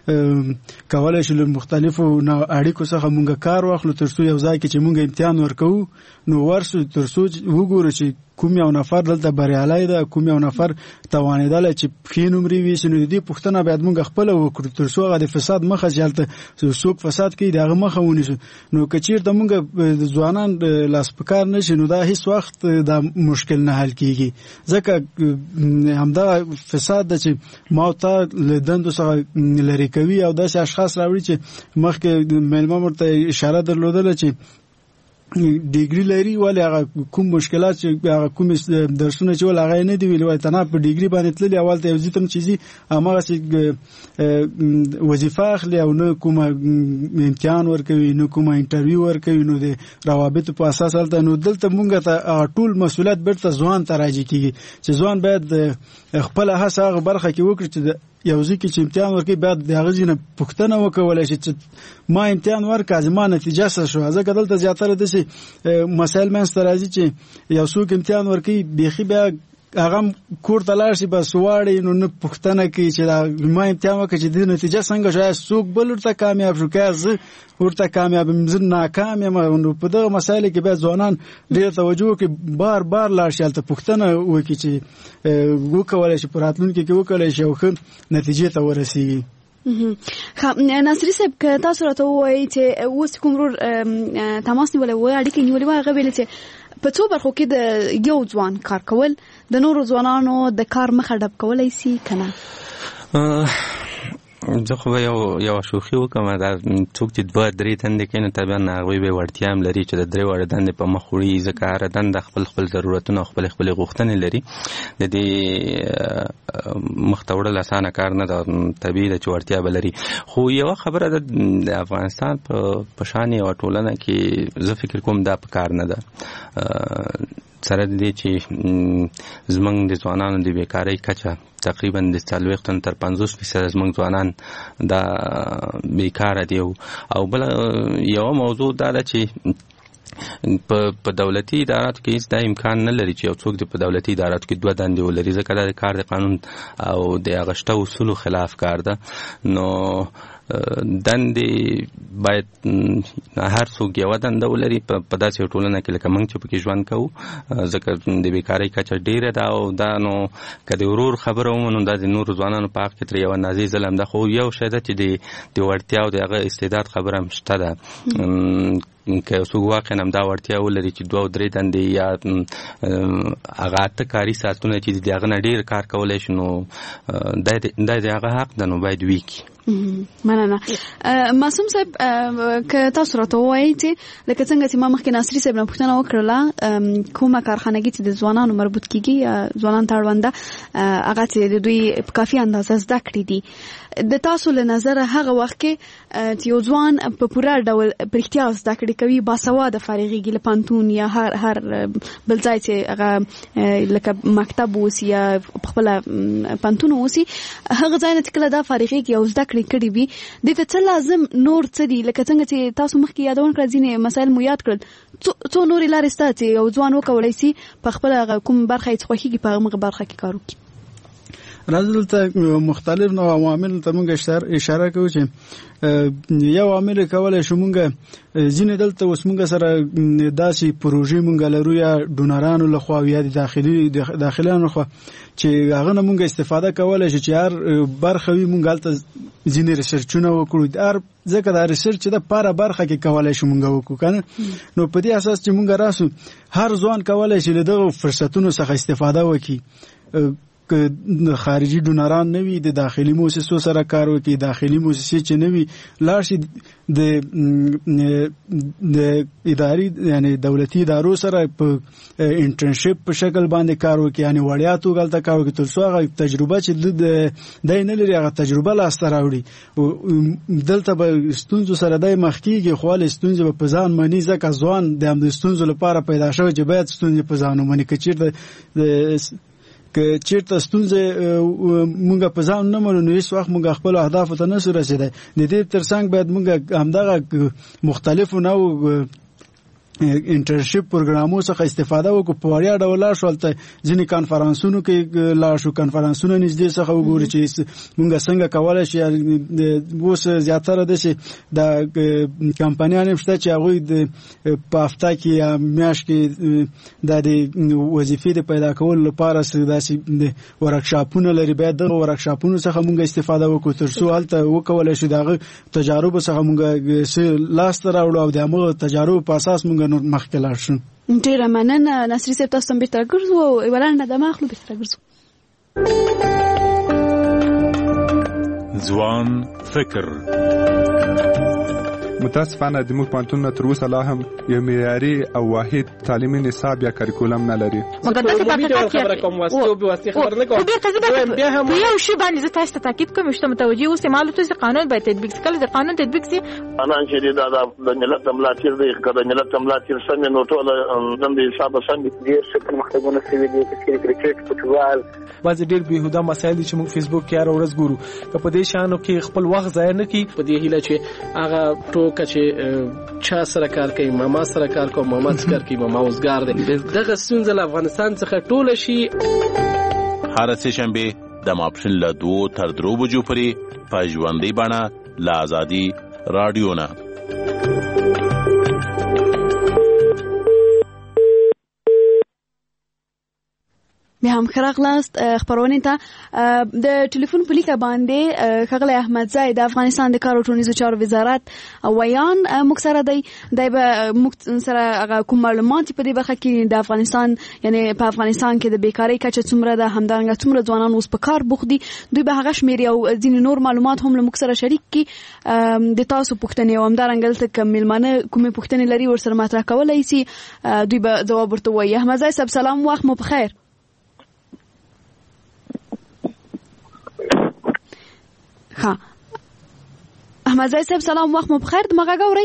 کولی شي له مختلفو اړیکو څخه مونږ کار واخلو تر څو یو ځای کې چې مونږ امتحان ورکوو نو ورسو تر څو وګورو چې کوم یو نفر دلته بریالی ده، کوم یو نفر توانېدلی چې ښې نمرې ویسي، نو د دې پوښتنه باید مونږ خپله وکړو تر څو هغه د فساد مخه چې هلته څوک فساد کوي د هغه مخه ونیسو. نو که چېرته مونږ ځوانان لاس په کار نه شي نو دا هېڅ وخت دا مشکل نه حل کېږي، ځکه همدغه فساد ده چې ما او تا له دندو څخه لرې کوي او داسې اشخاص راوړي چې مخکې میلمه ورته اشاره درلودله چې ډیګري لري ولې هغه کوم مشکلات چې هغه کوم درسونه چې ول هغه نه دی ویلي وای تنه په ډیګري باندې تللی اول ته یو ځتم چیزي هغه چې وظیفه اخلي او نه کوم امتحان ورکوي نه کوم انټرویو ورکوي نو د روابط په اساس هلته نو دلته مونږ ته ټول مسولیت بیرته ځوان ته راځي کیږي چې ځوان باید خپل هڅه هغه برخه کې وکړي چې یو ځکه چې امتحان ورکوي باید د هغه ځینه پوښتنه وکولای شي چې ما امتحان ورکړ زما نتیجه څه شو، ځکه دلته زیاتره داسې مسایل منځته راځي چې یو څوک امتحان ورکوي بیخي بیا هغه کور ته لاړ شي بس واړی نو نه پوښتنه کوي چې ما امتحان وکړ چې د نتیجه څنګه شو، څوک بل ورته کامیاب شو که زه ورته کامیاب یم زه ناکام یم. نو په دغه مسایلو کې باید ځوانان ډېر توجه وکړي، بار بار لاړ شي هلته پوښتنه وکړي چې وکولی شي په راتلونکي کې وکولی شي او ښه نتیجې ته ورسېږي. ناصري صاحب که تاسو راته ووایئ چې اوس کوم ورور تماس نیولی و اړیکې نیولې وه هغه ویلې چې په څو برخو کې د یو ځوان کار کول د نورو ځوانانو د کار مخه ډب کولی سي که نه؟ زه خو به یو یوه شوخي وکړم، دا څوک چې دوه درې دندې کوي نو طبعا هغوی به وړتیا هم لري چې د درې واړه دندې په مخ وړي، ځکه هره دنده خپل خپل ضرورتونه او خپلې خپلې غوښتنې لري. د دې مخته وړل اسانه کار نه ده، طبیعي ده چې وړتیا به لري. خو یوه خبره ده د افغانستان په شان یوه ټولنه کې زه فکر کوم دا په کار نه ده، سره د دې چې زموږ د ځوانانو د بیکارۍ کچه تقریبا د څلوېښتو تر پنځوس فیصده زموږ ځوانان دا بیکاره دي. او بله یوه موضوع دا ده چې په دولتي اداراتو کې هیڅ دا امکان نه لري چې یو څوک د په دولتي اداراتو کې دوه دندې ولري، ځکه دا د کار د قانون او د هغه شته اصولو خلاف کار ده. نو دندې باید هر څوک یوه دنده ولري په داسې ټولنه کې لکه موږ چې پکې ژوند کوو، ځکه د بیکارۍ کچه ډېره ده او دا نو که د ورور خبره ومنو دا د نورو ځوانانو په حق کې ترې یوه اندازې ظلم ده. خو یو شی ده چې د وړتیا او د هغه استعداد خبره هم شته ده. که یو څوک واقعا هم دا وړتیا ولري چې دوه او درې دندې یا هغه اته کاري ساعتونه چې د هغه نه ډېر کار کولی شي نو دا د هغه حق ده، نو باید وي کړي. مننه. معصوم صاحب که تاسو راته ووایئ چې لکه څنګه چې ما مخکې ناصري صاحب نه پوښتنه وکړله کومه کارخانګي چې د ځوانانو مربوط کیږي یا ځوانان ته اړونده هغه چې د دوی په کافي اندازه زده کړي دي، د تاسو له نظره هغه وخت کې چې یو ځوان په پوره ډول په رښتیا زده کړې کوي، باسواده فارغېږي له پوهنتون یا هر هر بل ځای چې هغه لکه مکتب اوسي یا خپله پوهنتون اوسي، هغه ځای نه چې کله دا فارغېږي او زده کړې کړي وي دې ته څه لازم نور څه دي؟ لکه څنګه چې تاسو مخکې یادونه کړل ځینې مسایل مو یاد کړل، څو نورې لارې شته چې یو ځوان وکولی شي په خپله کوم برخه یې خوښېږي په هغه برخه کې کار وکړي؟ راځه دلته مختلف نوع عوامل ته موږ اشاره کوو چې یو عامل کولی شو موږ ځینې دلته اوس موږ سره داسې پروژې موږ لرو یا ډونرانو لخوا یا د داخلي داخلیانو لخوا چې هغه نه موږ استفاده کولی شو چې هر برخه وي موږ هلته ځینې ریسرچونه وکړو، هر ځکه دا ریسرچ د پاره برخه کې کولی شو موږ وکړو کنه. نو په دې اساس چې موږ راسو هر ځوان کولی شي له دغه فرصتونو څخه استفاده وکړي، که خارجي ډونران نه وي د داخلي مؤسسو سره کار وکړي، داخلي مؤسسې چې نه وي لاړ شي د د اداري یعنی دولتي ادارو سره په انټرنشپ په شکل باندې کار وکړي، یعنی وړیا توګه هلته کار وکړي تر څو هغه تجربه چې دی نه لري هغه تجربه لاسته راوړي. دلته به ستونزو سره دی مخ کېږي خو ولې ستونزې به په ځان مني، ځکه ځوان د همدې ستونزو لپاره پیدا شوی چې باید ستونزې په ځان ومني. که چېرته که چیرته ستونزې مونږ په ځان نه منو نو هیڅ وخت مونږ خپل اهدافو ته نسو رسېدی. د دې ترڅنګ باید مونږ همدغه مختلفو نوعو انټرنشپ پروګرامونو څخه استفاده وکړو، په وړیا ډول لاړ شو هلته ځینې کانفرانسونو کې لاړ شو، کانفرانسونه نږدې څخه وګورو چې مونږ څنګه کولی شي. اوس زیاتره داسې د کمپنیان هم شته چې هغوی په هفته کې یا میاشت کې د وظیفې د پیدا کولو لپاره داسې ورکشاپونه لري، باید دغه ورکشاپونو څخه مونږ استفاده وکړو تر څو هلته وکولی شو د هغه تجاربو څخه مونږ څه لاسته راوړو او د همغه تجاربو په اساس مونږ نور مخکې لاړ شو. ډېره مننه ناصري صاحب، تاسو هم بېرته راګرځو او یوه لنډه دمه اخلو، بېرته راګرځو. ځوان فکر. متاسفانه زموږ پوهنتونونه تر اوسه لا هم یو معیاري او واحد تعلیمي نصاب یا کریکولم نه لري. مګر داسې په خبره کوم واسطه به واسطه خبر نه کوم. بیا هم یو شی باندې زه تاسو ته تاکید کوم چې متوجي اوسئ، معلومات چې قانون باید تطبیق شي. کله د قانون تطبیق شي قانون چې د ملت ملاتړ دی، کله ملت ملاتړ څنګه نو ټول د حساب څنګه ډیر څه پرمختګونه شوي دي چې کرکټ فوټبال بعض ډیر بهوده مسایل چې موږ فیسبوک کې هر ورځ ګورو، که په دې شانو کې خپل وخت ضایع نه کړي. په دې هیله چې هغه ټوکه چې چا سره کار کوي، ماما سره کار کوي، ماما سره کار کوي، ماما وزګار دی، دغه ستونزه له افغانستان څخه ټوله شي. هر سه شنبه د ماپښین له دوه تر درو بجو پورې په ژوندۍ بڼه له آزادي رادیو نه. بیا هم ښه راغلاست خپرونې ته. د ټلیفون په لیکه باندې ښاغلی احمدزی د افغانستان د کار او ټولنیزو چارو وزارت ویان موږ سره دی. دی به موږ سره هغه کوم معلومات په دې برخه کې د افغانستان یعنی په افغانستان کې د بیکارۍ کچه څومره ده، همدارنګه څومره ځوانان اوس په کار بوخت دي، دوی به هغه شمېري او ځینې نور معلومات هم له موږ سره شریک کړي. د تاسو پوښتنې او همدارنګه دلته کوم میلمانه کومې پوښتنې لري ورسره مطرح کولی شي، دوی به ځواب ورته ووایي. احمدزی صاحب سلام، وخت مو په خیر. ها احمدزی صاحب سلام، وخت مو بخیر. د مغه غوري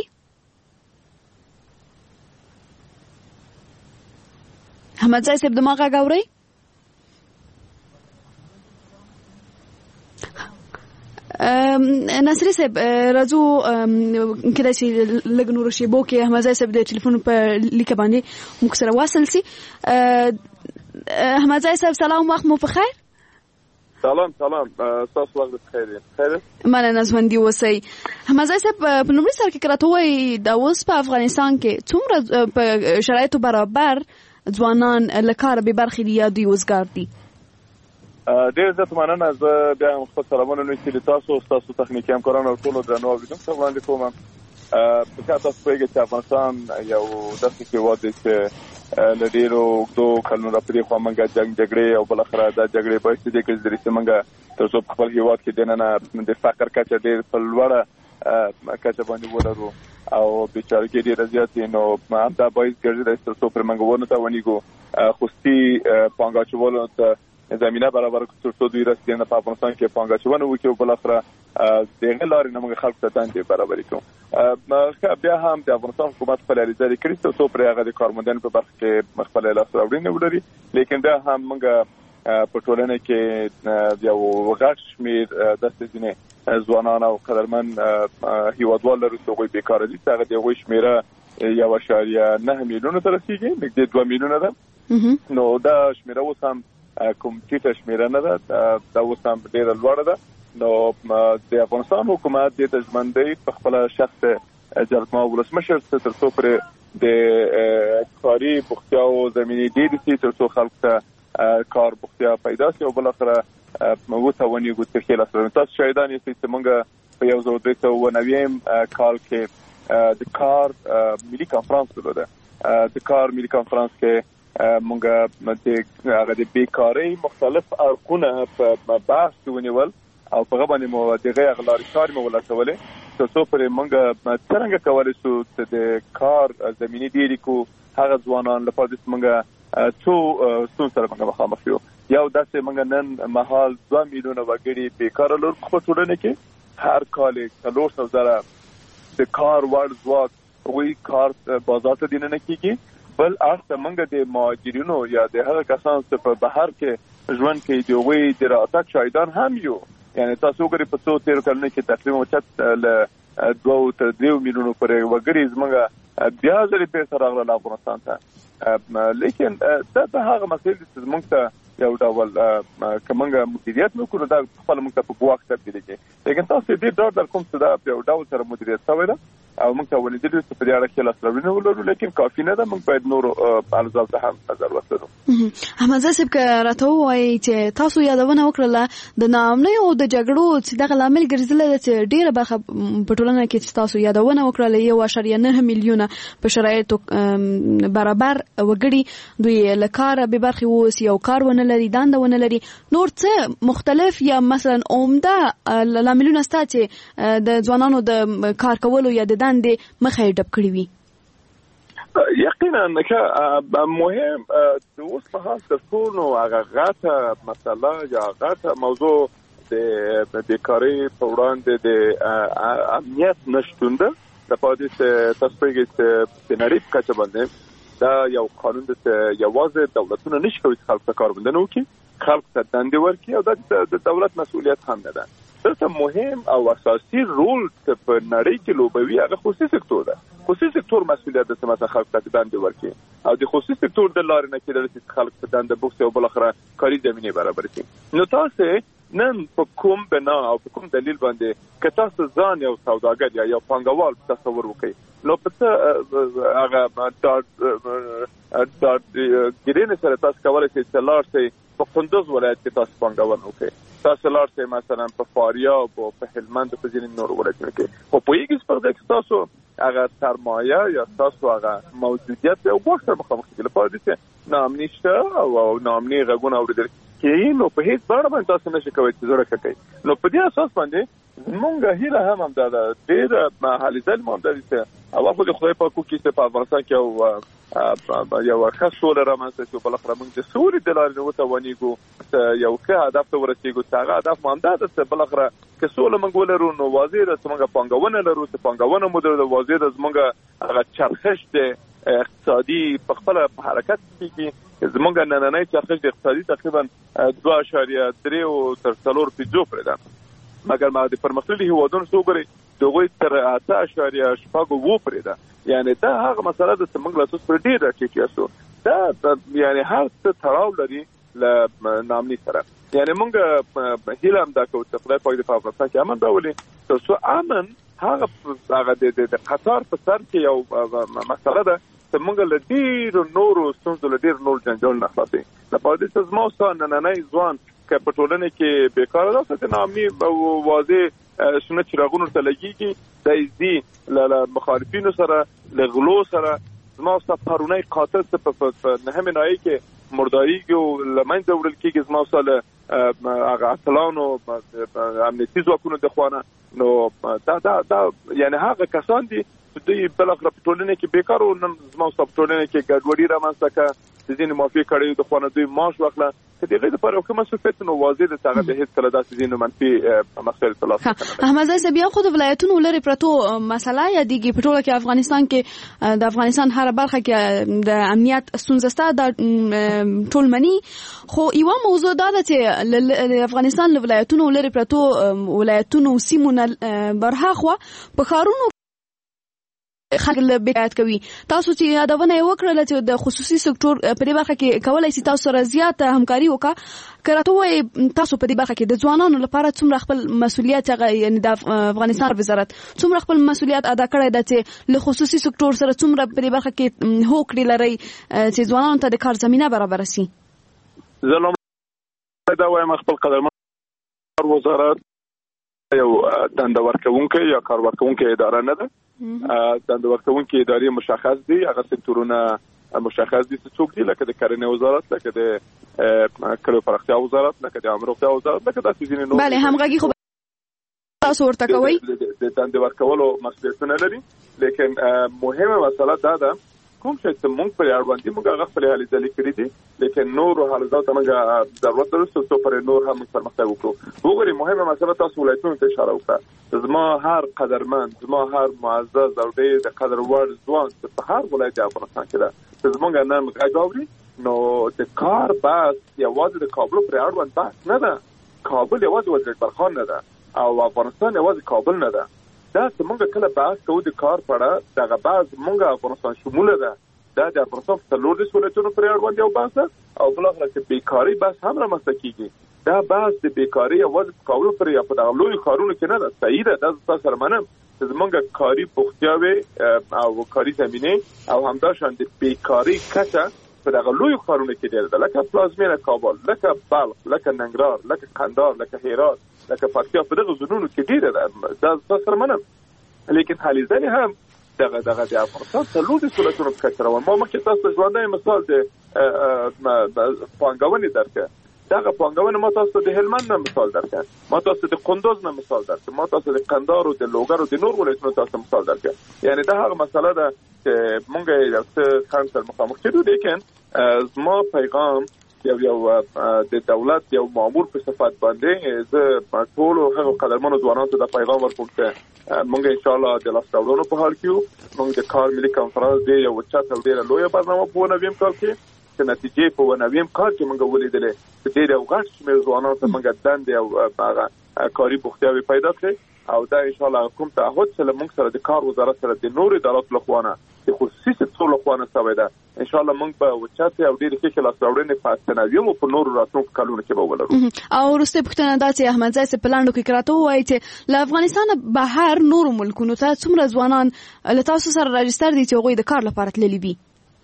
احمدزی صاحب د مغه غوري ناصر صاحب راځو کله چې لږ نور شی بو کې احمد صاحب د ټلیفون په لیکه باندې موږ سره واصل سي. احمد صاحب سلام، وخت مو په خیر. سلام سلام، تاسو وخت په خیر. خیر مننه ژوندي اوسئ. احمد صاحب په نومړي سر کې کراته وای د اوس په افغانستان کې څومره په شرایطو برابر ځوانان لکار به برخې دي یا دوی وزګار دي؟ ډېر زیات مننه. زه بیا هم خپل سلامونه نوي تاسو او تاسو تخنیکي همکارانو او ټولو درنو اوریدونکو ته وړاندې کوم. په کار تاسو پوهېږئ چې افغانستان یو داسې هېواد دی چې له ډېرو اوږدو کلونو راپدې خوا موږ جنګ جګړې او بالاخره دا جګړې باعث دې ګرځېدلې چې موږ تر څو په خپل هېواد کې دننه د فقر کچه ډېر په لوړه کچه باندې ولرو او بیچارګي ډېره زیاتې، نو همدا باعث ګرځېدلی تر څو پرې موږ ونتوانېږو خصوصي پانګه اچولو ته زمینه برابر کړو تر څو دوی راسي نه په افغانستان کې پانګه اچونه وکړي او بالاخره د هغې لارې نه موږ خلکو ته دندې برابرې کړو. بیا هم د افغانستان حکومت خپل هلې ځلې کړي تر څو پرې هغه د کارموندنې په برخه کې خپله لاسته راوړنې ولري، لیکن بیا هم موږ په ټولنه کې یو غټ شمېر داسې ځینې ځوانان او قدرمن هېوادوال لرو چې هغوی بېکاره دي، چې هغه د هغوی شمېره یو اعشاریه نهه میلیونه ته رسېږي، نږدې دوه میلیونه ده. نو دا شمېره اوس هم کوم ټیټه شمېره نه ده، دا اوس هم ډېره لوړه ده. نو د افغانستان حکومت دې ته ژمن دی په خپله شخص جلالالدین ولسمشر څخه تر څو پرې د کاري بوختیاو زمینې ډېرې شي، تر څو خلکو ته کار بوختیا پیدا شي او بالاخره وتوانېږو چې ښې لاسته راوړو. تاسو شاهدان یاستئ چې موږ په یو زره درې سوه اووه نویم کال کې د کار ملي کنفرانس درلوده. د کار ملي کنفرانس کې مونږ د هغه د بیکارۍ مختلف اړخونه په بحث کې ونیول او په هغه باندې مو د هغې هغه لارې چارې مو ولټولې تر څو پرې مونږ څرنګه کولی شو چې د کار زمینې ډېرې کړو هغه ځوانان لپاره چې مونږ څو ستونزو سره مونږ مخامخ یو. یو داسې مونږ نن مهال دوه میلیونه وګړي بیکاره لرو په ټولنه کې. هر کال څلور سوه زره د کار وړ ځواک هغوی کار بازار ته دننه کېږي. بل اړخ ته موږ د مهاجرینو یا د هغه کسانو چې په بهر کې ژوند کوي د هغوی د راتګ شاهدان هم یو. یعنې تاسو وګورئ په څو تېرو کلونو کې تقریبا اوچت له دوو تر دریو میلیونو پورې وګړي زموږ بیا ځلې بېرته راغلل افغانستان ته. لیکن دا د هغه مسایل دي چې زموږ ته یو ډول که موږ مدیریت نه کړو دا خپله موږ ته په ګواښ تبدیلېږي. لیکن تاسو یې ډېر ډاډ در کوم چې دا په یو ډول سره مدیریت شوی ده او موږ ته ولېدلي چې په دې اړه کې لاسته راوړنې ولرو، لیکن کافي نه ده. موږ باید نورو الزامو ته هم نظر ورکړو. احمد صاحب که راته ووایئ چې تاسو یادونه وکړله د ناامنۍ او د جګړو چې دغه لامل ګرځېدلی ده چې ډېره برخه په ټولنه کې چې تاسو یادونه وکړله یو اعشاریه نهه میلیونه په شرایطو برابر وګړي دوی له کاره بې برخې واوسي او کار ونه لري، دنده ونه لري. نور څه مختلف یا مثلا عمده لاملونه شته چې د ځوانانو د کار کولو یا د دندې مخه یې ډب کړي وي؟ یقینا که مهم د اوس مهال تر ټولو هغه غټه مسله یا غټه موضوع د بیکارۍ په وړاندې د امنیت نشتون ده. لپاره دې چې تاسو پوهېږئ چې په نړۍ په کچه باندې دا یو قانون ده چې یوازې دولتونه نشي کولی چې خلکو ته کارموندنه وکړي، خلکو ته دندې ورکړي او دا د دولت مسؤلیت هم نه ده. دلته مهم او اساسي رول چې په نړۍ کې لوبوي هغه خصوصي سکتور ده. خصوصي سکتور مسؤلیت ده چې مثلا خلکو ته دندې ورکړي او د خصوصي سکتور د لارې نه کېدلی چې خلکو ته دنده بوخسي او بالاخره کاري زمینې برابر کړي. نو تاسو نن په کوم بنا او په کوم دلیل باندې که تاسو ځان یو سوداګر یا یو پانګوال تصور وکړئ نو په څه هغه ګیرینې سره تاسو کولی شئ چې لاړ شئ په کندوز ولایت کې تاسو پانګونه وکړئ، تاسو لاړ شئ مثلا په فاریاب او په هلمند په ځینې نورو ولایتونو کې، خو پوهېږئ په دې کې تاسو هغه سرمایه یا تاسو هغه موجودیت یو ګواښ سره مخامخ کېږي. لپاره دې چې ناامني شته او ناامني غږونه اورېدل کېږي نو په هېڅ بڼه باندې تاسو نشئ کولی چې زړه ښه کوئ. نو په دې اساس باندې زمونږ هیله هم همدا ده، ډېره هلې ځلې مو همدا دي چې اول خو د خدای پاک وکړي چې په افغانستان کې یو یوه ښه سوله رامنځته شي او بالاخره موږ د سولې د لارې نه وتوانېږو چې یو ښه هدف ته ورسېږو چې هغه هدف مو همدا ده چې بالاخره که سوله موږ ولرو نو واضح ده چې موږ پانګونه لرو، چې پانګونه مو ده واضح ده زموږ هغه چرخش دی اقتصادي په خپله په حرکت کېږي. زموږ نننی چرخش د اقتصادي تقریبا دوه اعشاریه درې تر څلور پنځو پورې ده. مګر ما د پرمختللي هیوادونو څو ګوري دغه تر اته اشاریه شپږ وو پرې ده یعنی دا هغه مسله ده چې موږ له تاسو پر ډیر راټیټیاسو دا یعنی هر څه تړاو لري ل نامني سره یعنی موږ هیله هم دا کوو چې خدای پاک د افغانستان کې امن راولي ترڅو امن هغه هغه د قطار په سر کې یو مسله ده چې موږ له ډیرو نورو ستونزو له ډیر نور جنجال نه خلاصي لپاره د زما سره نننۍ ځوان که په ټولنه کې بیکاره ده چې نامني واضح شنه چراغونو ته لګيږي د دې له مخالفینو سره له غلو سره زما سره پرونی قاتل څه په نهمه نای کې مرداریږي او لمنځه وړل کېږي زما سره هغه اصلانو امنیتي ځواکونو د خوانه نو دا دا دا یعنی هغه کسان دي چې دوی بل اخر په ټولنه کې بیکار او نن زما سره په ټولنه کې ګډوډي رامنځته کړه د ځینې معافي کړي د خوانه دوی معاش واخله چې دغه لپاره کومه مسؤلیت نو واضح ده چې هغه هیڅ کله داسې ځینې منفي مسایل تلاش نه احمد زاهد بیا خو د ولایتونو لري پرتو مسله یادېږي په ټوله کې افغانستان کې د افغانستان هر برخه کې د امنیت ستونزه د ټول منی خو یو موضوع دا ده چې د افغانستان له ولایتونو لري پرتو ولایتونو سیمونه برها خو په خارونو خلک بیات کوي تاسو چې یادونه وکړه چې د خصوصي سکتور په دې برخه کې کولای شي تاسو سره زیاته همکاري وکړه کراته وي تاسو په دې برخه کې د ځوانانو لپاره څومره خپل مسولیت یعنی د افغانستان وزارت څومره خپل مسولیت ادا کړی دی چې له خصوصي سکتور سره څومره په دې برخه کې هوکړه لري چې ځوانانو ته د کار زمينه برابر شي زلم دا وایم خپل قدرمن وزارت یو دنده ورکوونکې یا کار ورکوونکې اداره نه ده دنده ورکوونکې ادارې مشخص دي هغه سکتورونه مشخص دي چې څوک دي لکه د کرنې وزارت لکه د کلو پراختیا وزارت لکه د امر روغتیا وزارت لکه د سيزين نو بله همغږي خو تاسو ورته کوي د دنده ورکولو مسؤلیتونه لري لیکن مهمه مسله دا ده کوم چې موږ په اړه باندې موږ هغه خپل حالې ځلې کړې دي لیکن نور حالات ته موږ ضرورت درسته چې پر نور هم پرمختګ وکړو وګورئ مهمه مسله تاسو ولایتونو ته اشاره وکړه زما هر قدرمن زما هر معزز او د قدر وړ ځوان په هر ولایت افغانستان کې ده زمونږ نن غاوري نو د کار باس یوازې د کابل پر اړه باندې بحث نه ده کابل یوازې وزیر برخان نه ده او افغانستان یوازې کابل نه ده دا چې موږ کله بحث کوو د کار په اړه دغه بحث موږ افغانستان شموله ده دا د افغانستان په څلور ولایتونو پر اړه باندې یو بحث او بل اخر کې بیکاری بحث هم رامنځته کیږي دا بحث د بیکاری یوازې کابل پر یا په دغه لوی ښارونو کې نه ده صحیح ده دا تاسو سره منم چې موږ کاری پختیاوي او کاری زمینه او همداشان د بیکاری کچه په دغه لوی ښارونو کې ډېر ده لکه پلازمینه کابل لکه بلخ لکه ننګرهار لکه قندهار لکه هرات لکه پکتیا په دغه زونونو کې ډیره ده دا تاسو سره منم لیکن حالې ځنې هم دغه دغه د افغانستان څلور ولایتونو په کچه روان ما مخکې تاسو ژوندۍ مثال د پانګونې درکړه دغه پانګونه ما تاسو د هلمند نه مثال درکړه ما تاسو د کندوز نه مثال درکړه ما تاسو د قندهار او د لوګر او د نور ولایتونو تاسو مثال درکړه یعنی دا هغه مسله ده چې مونږ یې یو څه خان سره مخامخ کېدو لیکن زما پیغام یو یو د دولت یو مامور په صفات باندې زه ټول هغه قدرمنو ځوانانو ته د پیغام ورکوم چې مونږ ان شاء الله د لاستاولونو په حال کې مونږ د کار ملي کانفرنس دی یو چات او ډیره لوی برنامه په نویم کال کې چې نتیجې په نویم کال کې مونږ ولیدلې چې ډیره وغټ شمېر ځوانانو ته مونږ دند او هغه کاری بوختیاوي پیدا کړې او دا ان شاء الله کوم تعهد چې مونږ سره د کار وزارت سره د نور ادارات لخوانه د خصوصي سکتور لخوانه سوي ده ان شاء الله مونږ په وچات او ډېر کې لاستاوړنې پاتناویم په نور راتلونکو کلونو کې به ولرو او ورسته پښتنه دا چې احمد زاهد په لاندو کې کراته وایي چې له افغانستان بهر نور ملکونو ته څومره ځوانان له تاسو سره راجستر دي چې غوي د کار لپاره تللی وي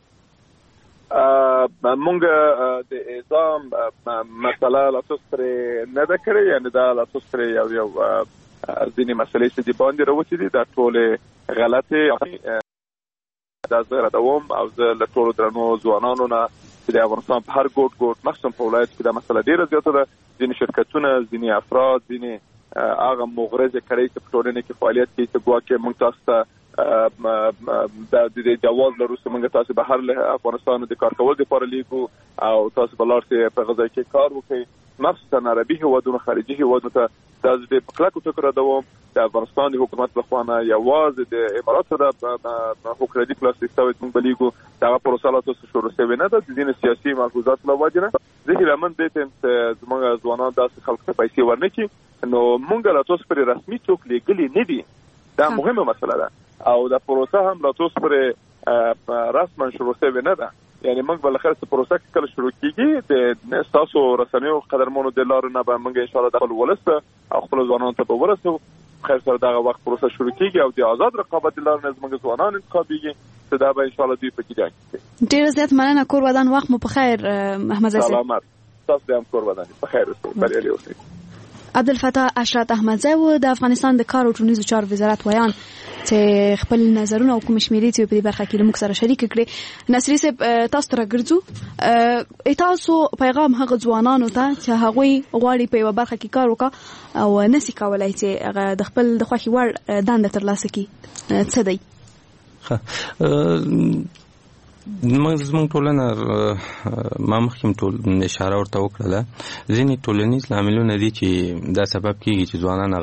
مونږ د اعزام مسله لا تاسو سره نه ده کړې یعنی دا لا تاسو سره یو یو ځینې مسلې چې د باندې راوځي دي دا ټول غلطه دا زه راوم او زه له ټولو درنو ځوانانو نه چې د افغانستان په هر ګوټ ګوټ مخصوصا په ولایت کې دا مسله ډیره زیاته ده ځینې شرکتونه ځینې افراد ځینې هغه مغرضه کړي چې په ټولنه کې فعالیت کوي چې ګواکې موږ تاسو ته د جواز لرو چې موږ تاسو به هر افغانستان د کار کول لپاره لیکو او تاسو بلار چې په غزا کې کار وکړي مخصوصا عربي هیوادونو خارجي هیوادونو ته دا د پکلاکو ټکر دوام د افغانستان د حکومت په خوانه یوازې د امارات سره حکومتي پلاستیک ته موږ بلیګو دا پروسه لا تاسو شروع شوی نه د دین سیاسي ملحوظات لا واجنه ځکه لمن دې ته زموږ ځوانان داسې خلک ته پیسې ورنکي نو مونږ لا تاسو پر رسمي څوک لګلي نه دي دا مهمه مسله ده او دا پروسه هم لا تاسو پر رسما شروع شوی نه ده یعنی موږ بل خیر څه پروسه کله شروع کیږي د تاسو رسنیو قدرمنو د لارو نه به موږ ان شاء الله د خپل ولست او خپل ځوانانو ته به ورسو خیر سره دغه وخت پروسه شروع کیږي او د آزاد رقابت لارو نه موږ ځوانان انتخابيږي چې دا به ان شاء الله دوی پکې ځي. ډیر زیات مننه کور ودان وخت مو په خیر محمد زاهد. سلامات تاسو هم کور ودان په خیر اوسئ بریالي اوسئ. عبدالفتاح اشرت احمدزی و د افغانستان د کار او ټولنیزو چارو وزارت ویان چې خپل نظرونه او کوم شمیرې چې په دې برخه کې موږ سره شریک کړي. نصری صاحب تاسو ته راګرځو تاسو پیغام هغه ځوانانو ته چې هغوی غواړي په یو برخه کې کار وکړي او نسی کولای چې هغه د خپل د خوښي وړ دنده ترلاسه کړي څه دی؟ موږ زموږ ټولنه ما مخکې ټول اشاره ورته وکړله ځینې ټولنیز لاملونه دي چې دا سبب کېږي چې ځوانان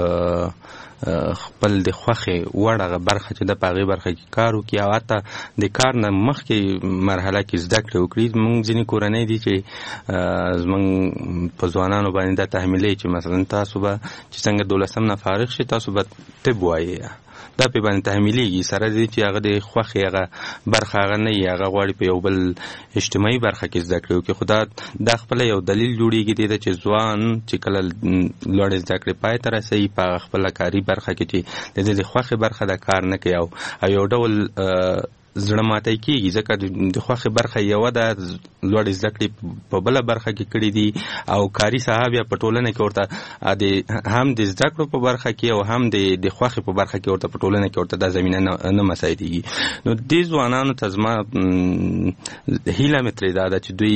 هغه خپل د خوښې وړ هغه برخه چې د په هغې برخه کې کار وکړي او حتی د کار نه مخکې مرحله کې زده کړې وکړي. موږ ځینې کورنۍ دي چې زموږ په ځوانانو باندې دا تحمیلوي چې مثلا تاسو به چې څنګه دولسم نه فارغ شي تاسو به طب وایي دا په باندې تحمیلېږي سره دي چې هغه د خوښې هغه برخه هغه نه وي هغه غواړي په یو بل اجتماعي برخه کې زده کړې وکړي. خو دا دا خپله یو دلیل جوړېږي دی چې ځوان چې کله لوړې زده کړې پای ته رسوي په هغه خپله کاري برخه کې چې د دې د خوښې برخه د کار نه کوي او یو ډول زړه ماتی کېږي ځکه د خوښې برخه یوه ده لوړې زده کړې په بله برخه کې کړي دي او کاري ساحه بیا په ټولنه کې ورته هم د زده کړو په برخه کې او هم د خوښې په برخه کې ورته په ټولنه کې ورته دا زمینه نه مساعدېږي. نو دې ځوانانو ته زما هیله مې ترې دا ده چې دوی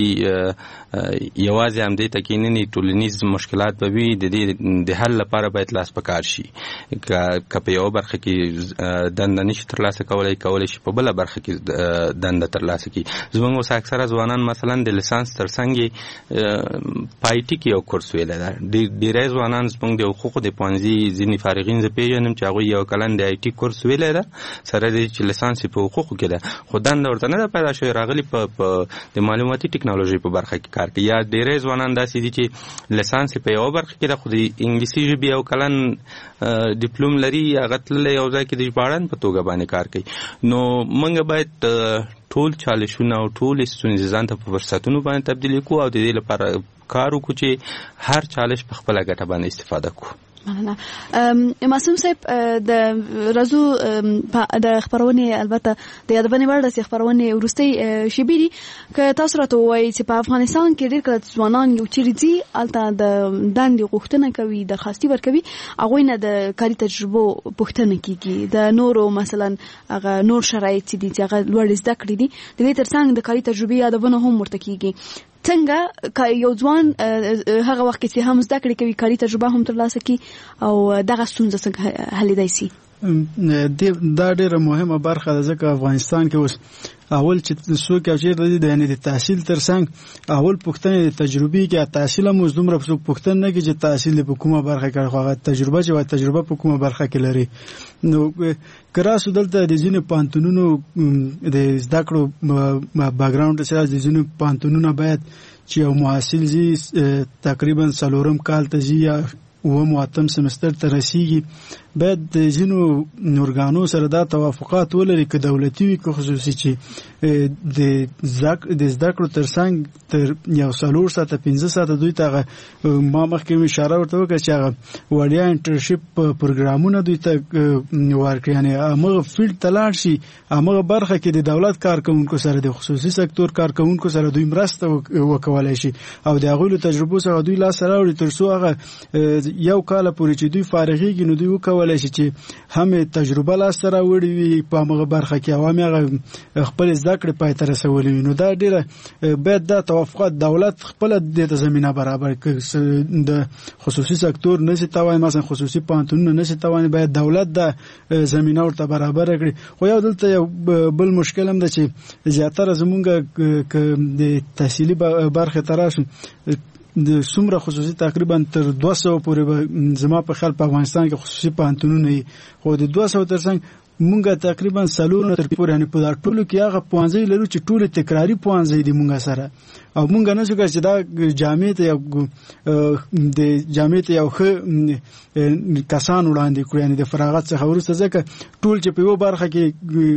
یوازې همدې ته کښېنني ټولنیز مشکلات به وي د دې د حل لپاره باید لاس په کار شي. که په یوه برخه کې دنده نشي ترلاسه کولی کولی شي په بله برخه کې دنده ترلاسه کړي. زموږ اوس اکثره ځوانان مثلا د لیسانس ترڅنګ په آی ټي کې یو کورس ویلی ده. ډېری ځوانان زموږ د حقوقو د پوهنځي ځینې فارغین زه پېژنم چې هغوی یو کلن د آی ټي کورس ویلی ده سره دی چې لیسانس یې په حقوقو کې ده خو دنده ورته نه ده پیدا شوې راغلي په د معلوماتي ټکنالوژۍ په برخه کې کار کوي. یا ډېری ځوانان داسې دي چې لیسانس یې په یوه برخه کې ده خو د انګلیسي ژبې یو کلن ډیپلوم لري هغه تللی یو ځای کې د ژباړن په توګه باندې کار کوي. نو موږ باید ټول چالشونه او ټول ستونزې ځان ته په فرصتونو باندې تبدیل کړو او د دې لپاره کار وکړو چې هر چالش په خپله ګټه باندې استفاده کړو. مننه. معصوم صاحب د رازو د خبرونې البته د یادونې وړ د خبرونې وروستۍ شیبې دي که تاسو راته ووایئ چې په افغانستان کې ډېر کله ځوانان یو چیرې ځي هلته د دندې غوښتنه کوي درخواستي ورکوي هغوی نه د کاري تجربو پوښتنه کیږي د نورو مثلا هغه نور شرایط چې دي چې هغه لوړې زده کړې دي د دې ترڅنګ د کاري تجربې یادونه هم ورته کیږي. څنګه یو ځوان هغه وخت کې چې هم زده کړې کوي کاري تجربه هم ترلاسه کړي او دغه ستونزه څنګه حلیدای شي؟ دا ډېره مهمه برخه ده ځکه افغانستان کې اوس اول چې څوک او چېرته دي د یعنې د تحصیل ترڅنګ اول پوښتنې د تجربې کې تحصیل هم اوس دومره څوک پوښتنه نه کوي چې تحصیل په کومه برخه کې خو هغه تجربه چې وایي تجربه په کومه برخه کې لري. نو که راسو دلته د ځینو پوهنتونونو د زده کړو باکګراونډ سره د ځینو پوهنتونونه باید چې یو محصل ځي تقریبا څلورم کال ته ځي یا اووم اتم سمستر ته رسیږي باید د ځینو ارګانو سره دا توافقات ولري که دولتي وي که خصوصي چې د زده کړو ترڅنګ تر یو څلور ساعته پنځه ساعته دوی ته ما مخکې اشاره ورته وکړه چې هغه وړیا انټرنشپ پروګرامونه دوی ته ورکړي یعنې همغه فیلډ ته لاړ شي همغه برخه کې د دولت کارکوونکو سره د خصوصي سکتور کارکوونکو سره دوی مرسته وکولی شي او د هغوی له تجربو څخه دوی لاسته راوړي تر څو هغه یو کاله پورې چې دوی فارغېږي نو دوی وکولی شي چې هم تجربه لاسته راوړي وي په همغه برخه کې او هم هغه خپل زده کړې پای ته رسولي وي. نو دا ډېره باید دا توافقات دولت خپله دې ته زمینه برابر کړي. د خصوصي سکتور نشي تواني مثلا خصوصي پوهنتونونه نشي تواني باید دولت دا زمینه ورته برابر کړي. خو یو دلته یو بل مشکل هم ده چې زیاتره زمونږ د تحصیلي برخې ته راشو د څومره خصوصي تقریبا تر دوه سوه پورې زما په خیال په افغانستان کې خصوصي پوهنتونونه وي خو د دوه سوه ترڅنګ مونږه تقریبا سلونه تر پورې نه په ټولو کې هغه پوانځي لرو چې ټول تکراری پوانځي دي مونږه سره او مونږ نه شو چې دا جامع ته یو د جامع ته یو ښه کسان وړاندې کړو یعنی د فراغت څخه وروسته ځکه ټول چې په یو برخه کې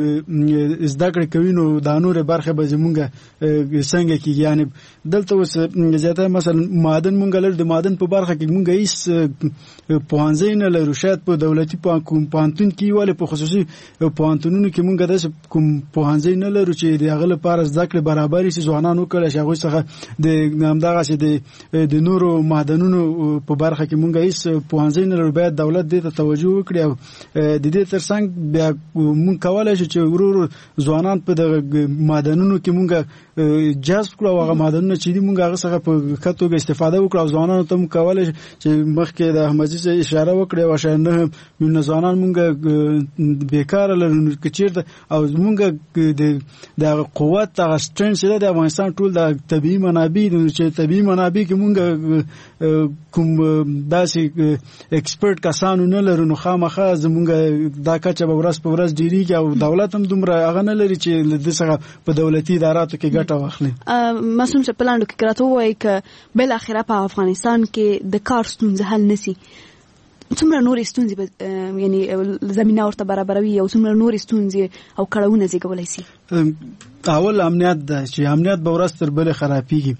زده کړې کوي نو دا نور برخه به زمونږ څنګه کېږي یعنی دلته اوس زیاته مثلا معدن مونږ لر د معدن په برخه کې مونږ هیڅ پوهنځی نه لرو شاید په دولتي پوهنتون کې ولې په خصوصي پوهنتونونو کې مونږ داسې کوم پوهنځی نه لرو چې د هغه لپاره زده کړې برابرې شي ځوانان وکړي چې هغوی څخه د همدغسې د نورو معدنونو په برخه کې مونږ هیڅ پوهنځی نه لرو باید دولت دې ته توجه وکړي او د دې ترڅنګ بیا مونږ کولی شو چې ورو ورو ځوانان په دغه معدنونو کې مونږ جذب کړو او هغه معدنونه چې دي مونږ هغه څخه په ښه توګه استفاده وکړو او ځوانانو ته مونږ کولی شو چې مخکې د احمدزي اشاره وکړې او شاید نه میلیونه ځوانان مونږ بېکاره لرو که چېرته او زمونږ د هغه قوت هغه سټرنګ چې ده د افغانستان ټول د طبیعي منابع چې طبیعي منابع کې مونږ کوم داسې اکسپرټ کسانو نه لرو نو خامخا زمونږ دا کچه به ورځ په ورځ ډېرېږي او دولت هم دومره هغه نه لري چې له دې څخه په دولتي اداراتو کې ګټه واخلي. معصوم صاحب په لاندو کې راته ووایي که بالاخره په افغانستان کې د کار ستونزه حل نسي څومره نورې ستونزې یعنی زمینه ورته برابروي او څومره نورې ستونزې او کړاوونه زېږولی سي؟ اول امنیت ده چې امنیت به ورځ تر بلې خرابېږي.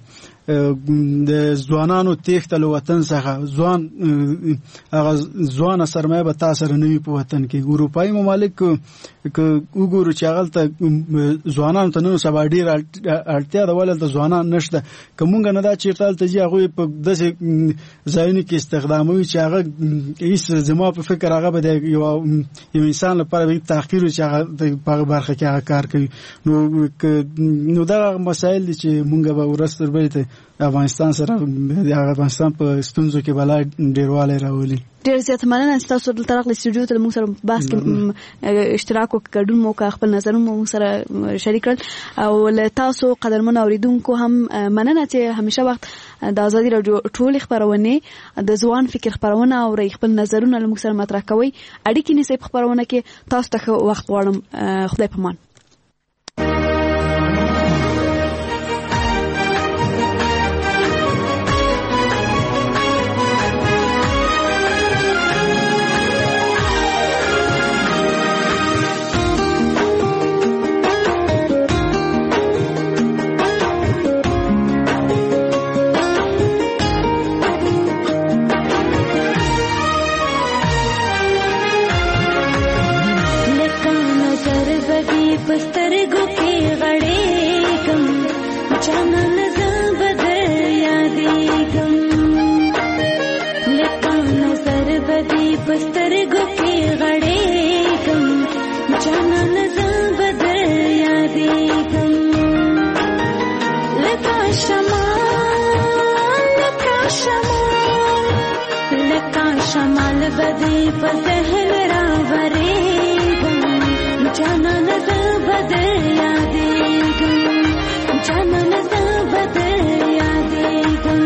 د ځوانانو تېښته له وطن څخه ځوان هغه ځوانه سرمایه به تا سره نه وي په وطن کې. اروپایي ممالک که وګورو چې هغلته ځوانانو ته نن سبا ډېره اړتیا ده ولې هلته ځوانان نشته که مونږ نه دا چېرته هلته ځي هغوی په داسې ځایونو کې استخداموي چې هغه هېڅ زما په فکر هغه به د یو انسان لپاره به تحقیر وي چې هغه په هغه برخه کې هغه کار کوي. نو نو دغه مسایل دي چې مونږ به ورځ تر بلې ته افغانستان سره د افغانستان په ستونزو کې بلا ډیروالی راولي. ډېر زیات مننه چې تاسو دلته راغلئ سټوډیو ته موږ سره بحث کې اشتراک وکړ ګډون مو وکړ خپل نظرونه مو سره شریک کړل او له تاسو قدرمنو اوریدونکو هم مننه چې همیشه وخت د ازادي راډیو ټولې خپرونې د ځوان فکر خپرونه او خپل نظرونه له موږ سره مطرح کوئ. اړیکې نیسئ په خپرونه کې. تاسو ته ښه وخت غواړم. خدای پامان. پسترګو کې غړې کم چانن زبد یادېږم لکه نظر بدی پسترګو کې غړې کم چانن زبد یادېږم لکه شمال لکه شمال لکه شمال بدی په ذهن راورېږم چانن زبد یادېږم چانن زبد یادېږم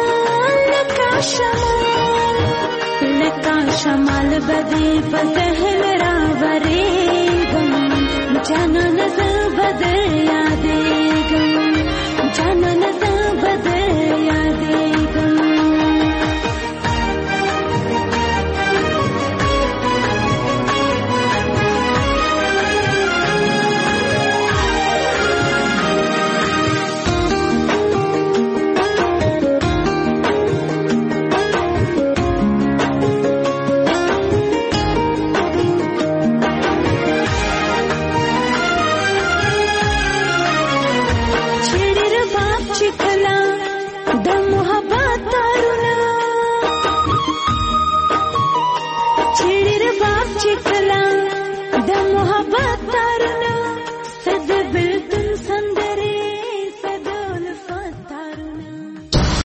شمال لکه شمال بدی په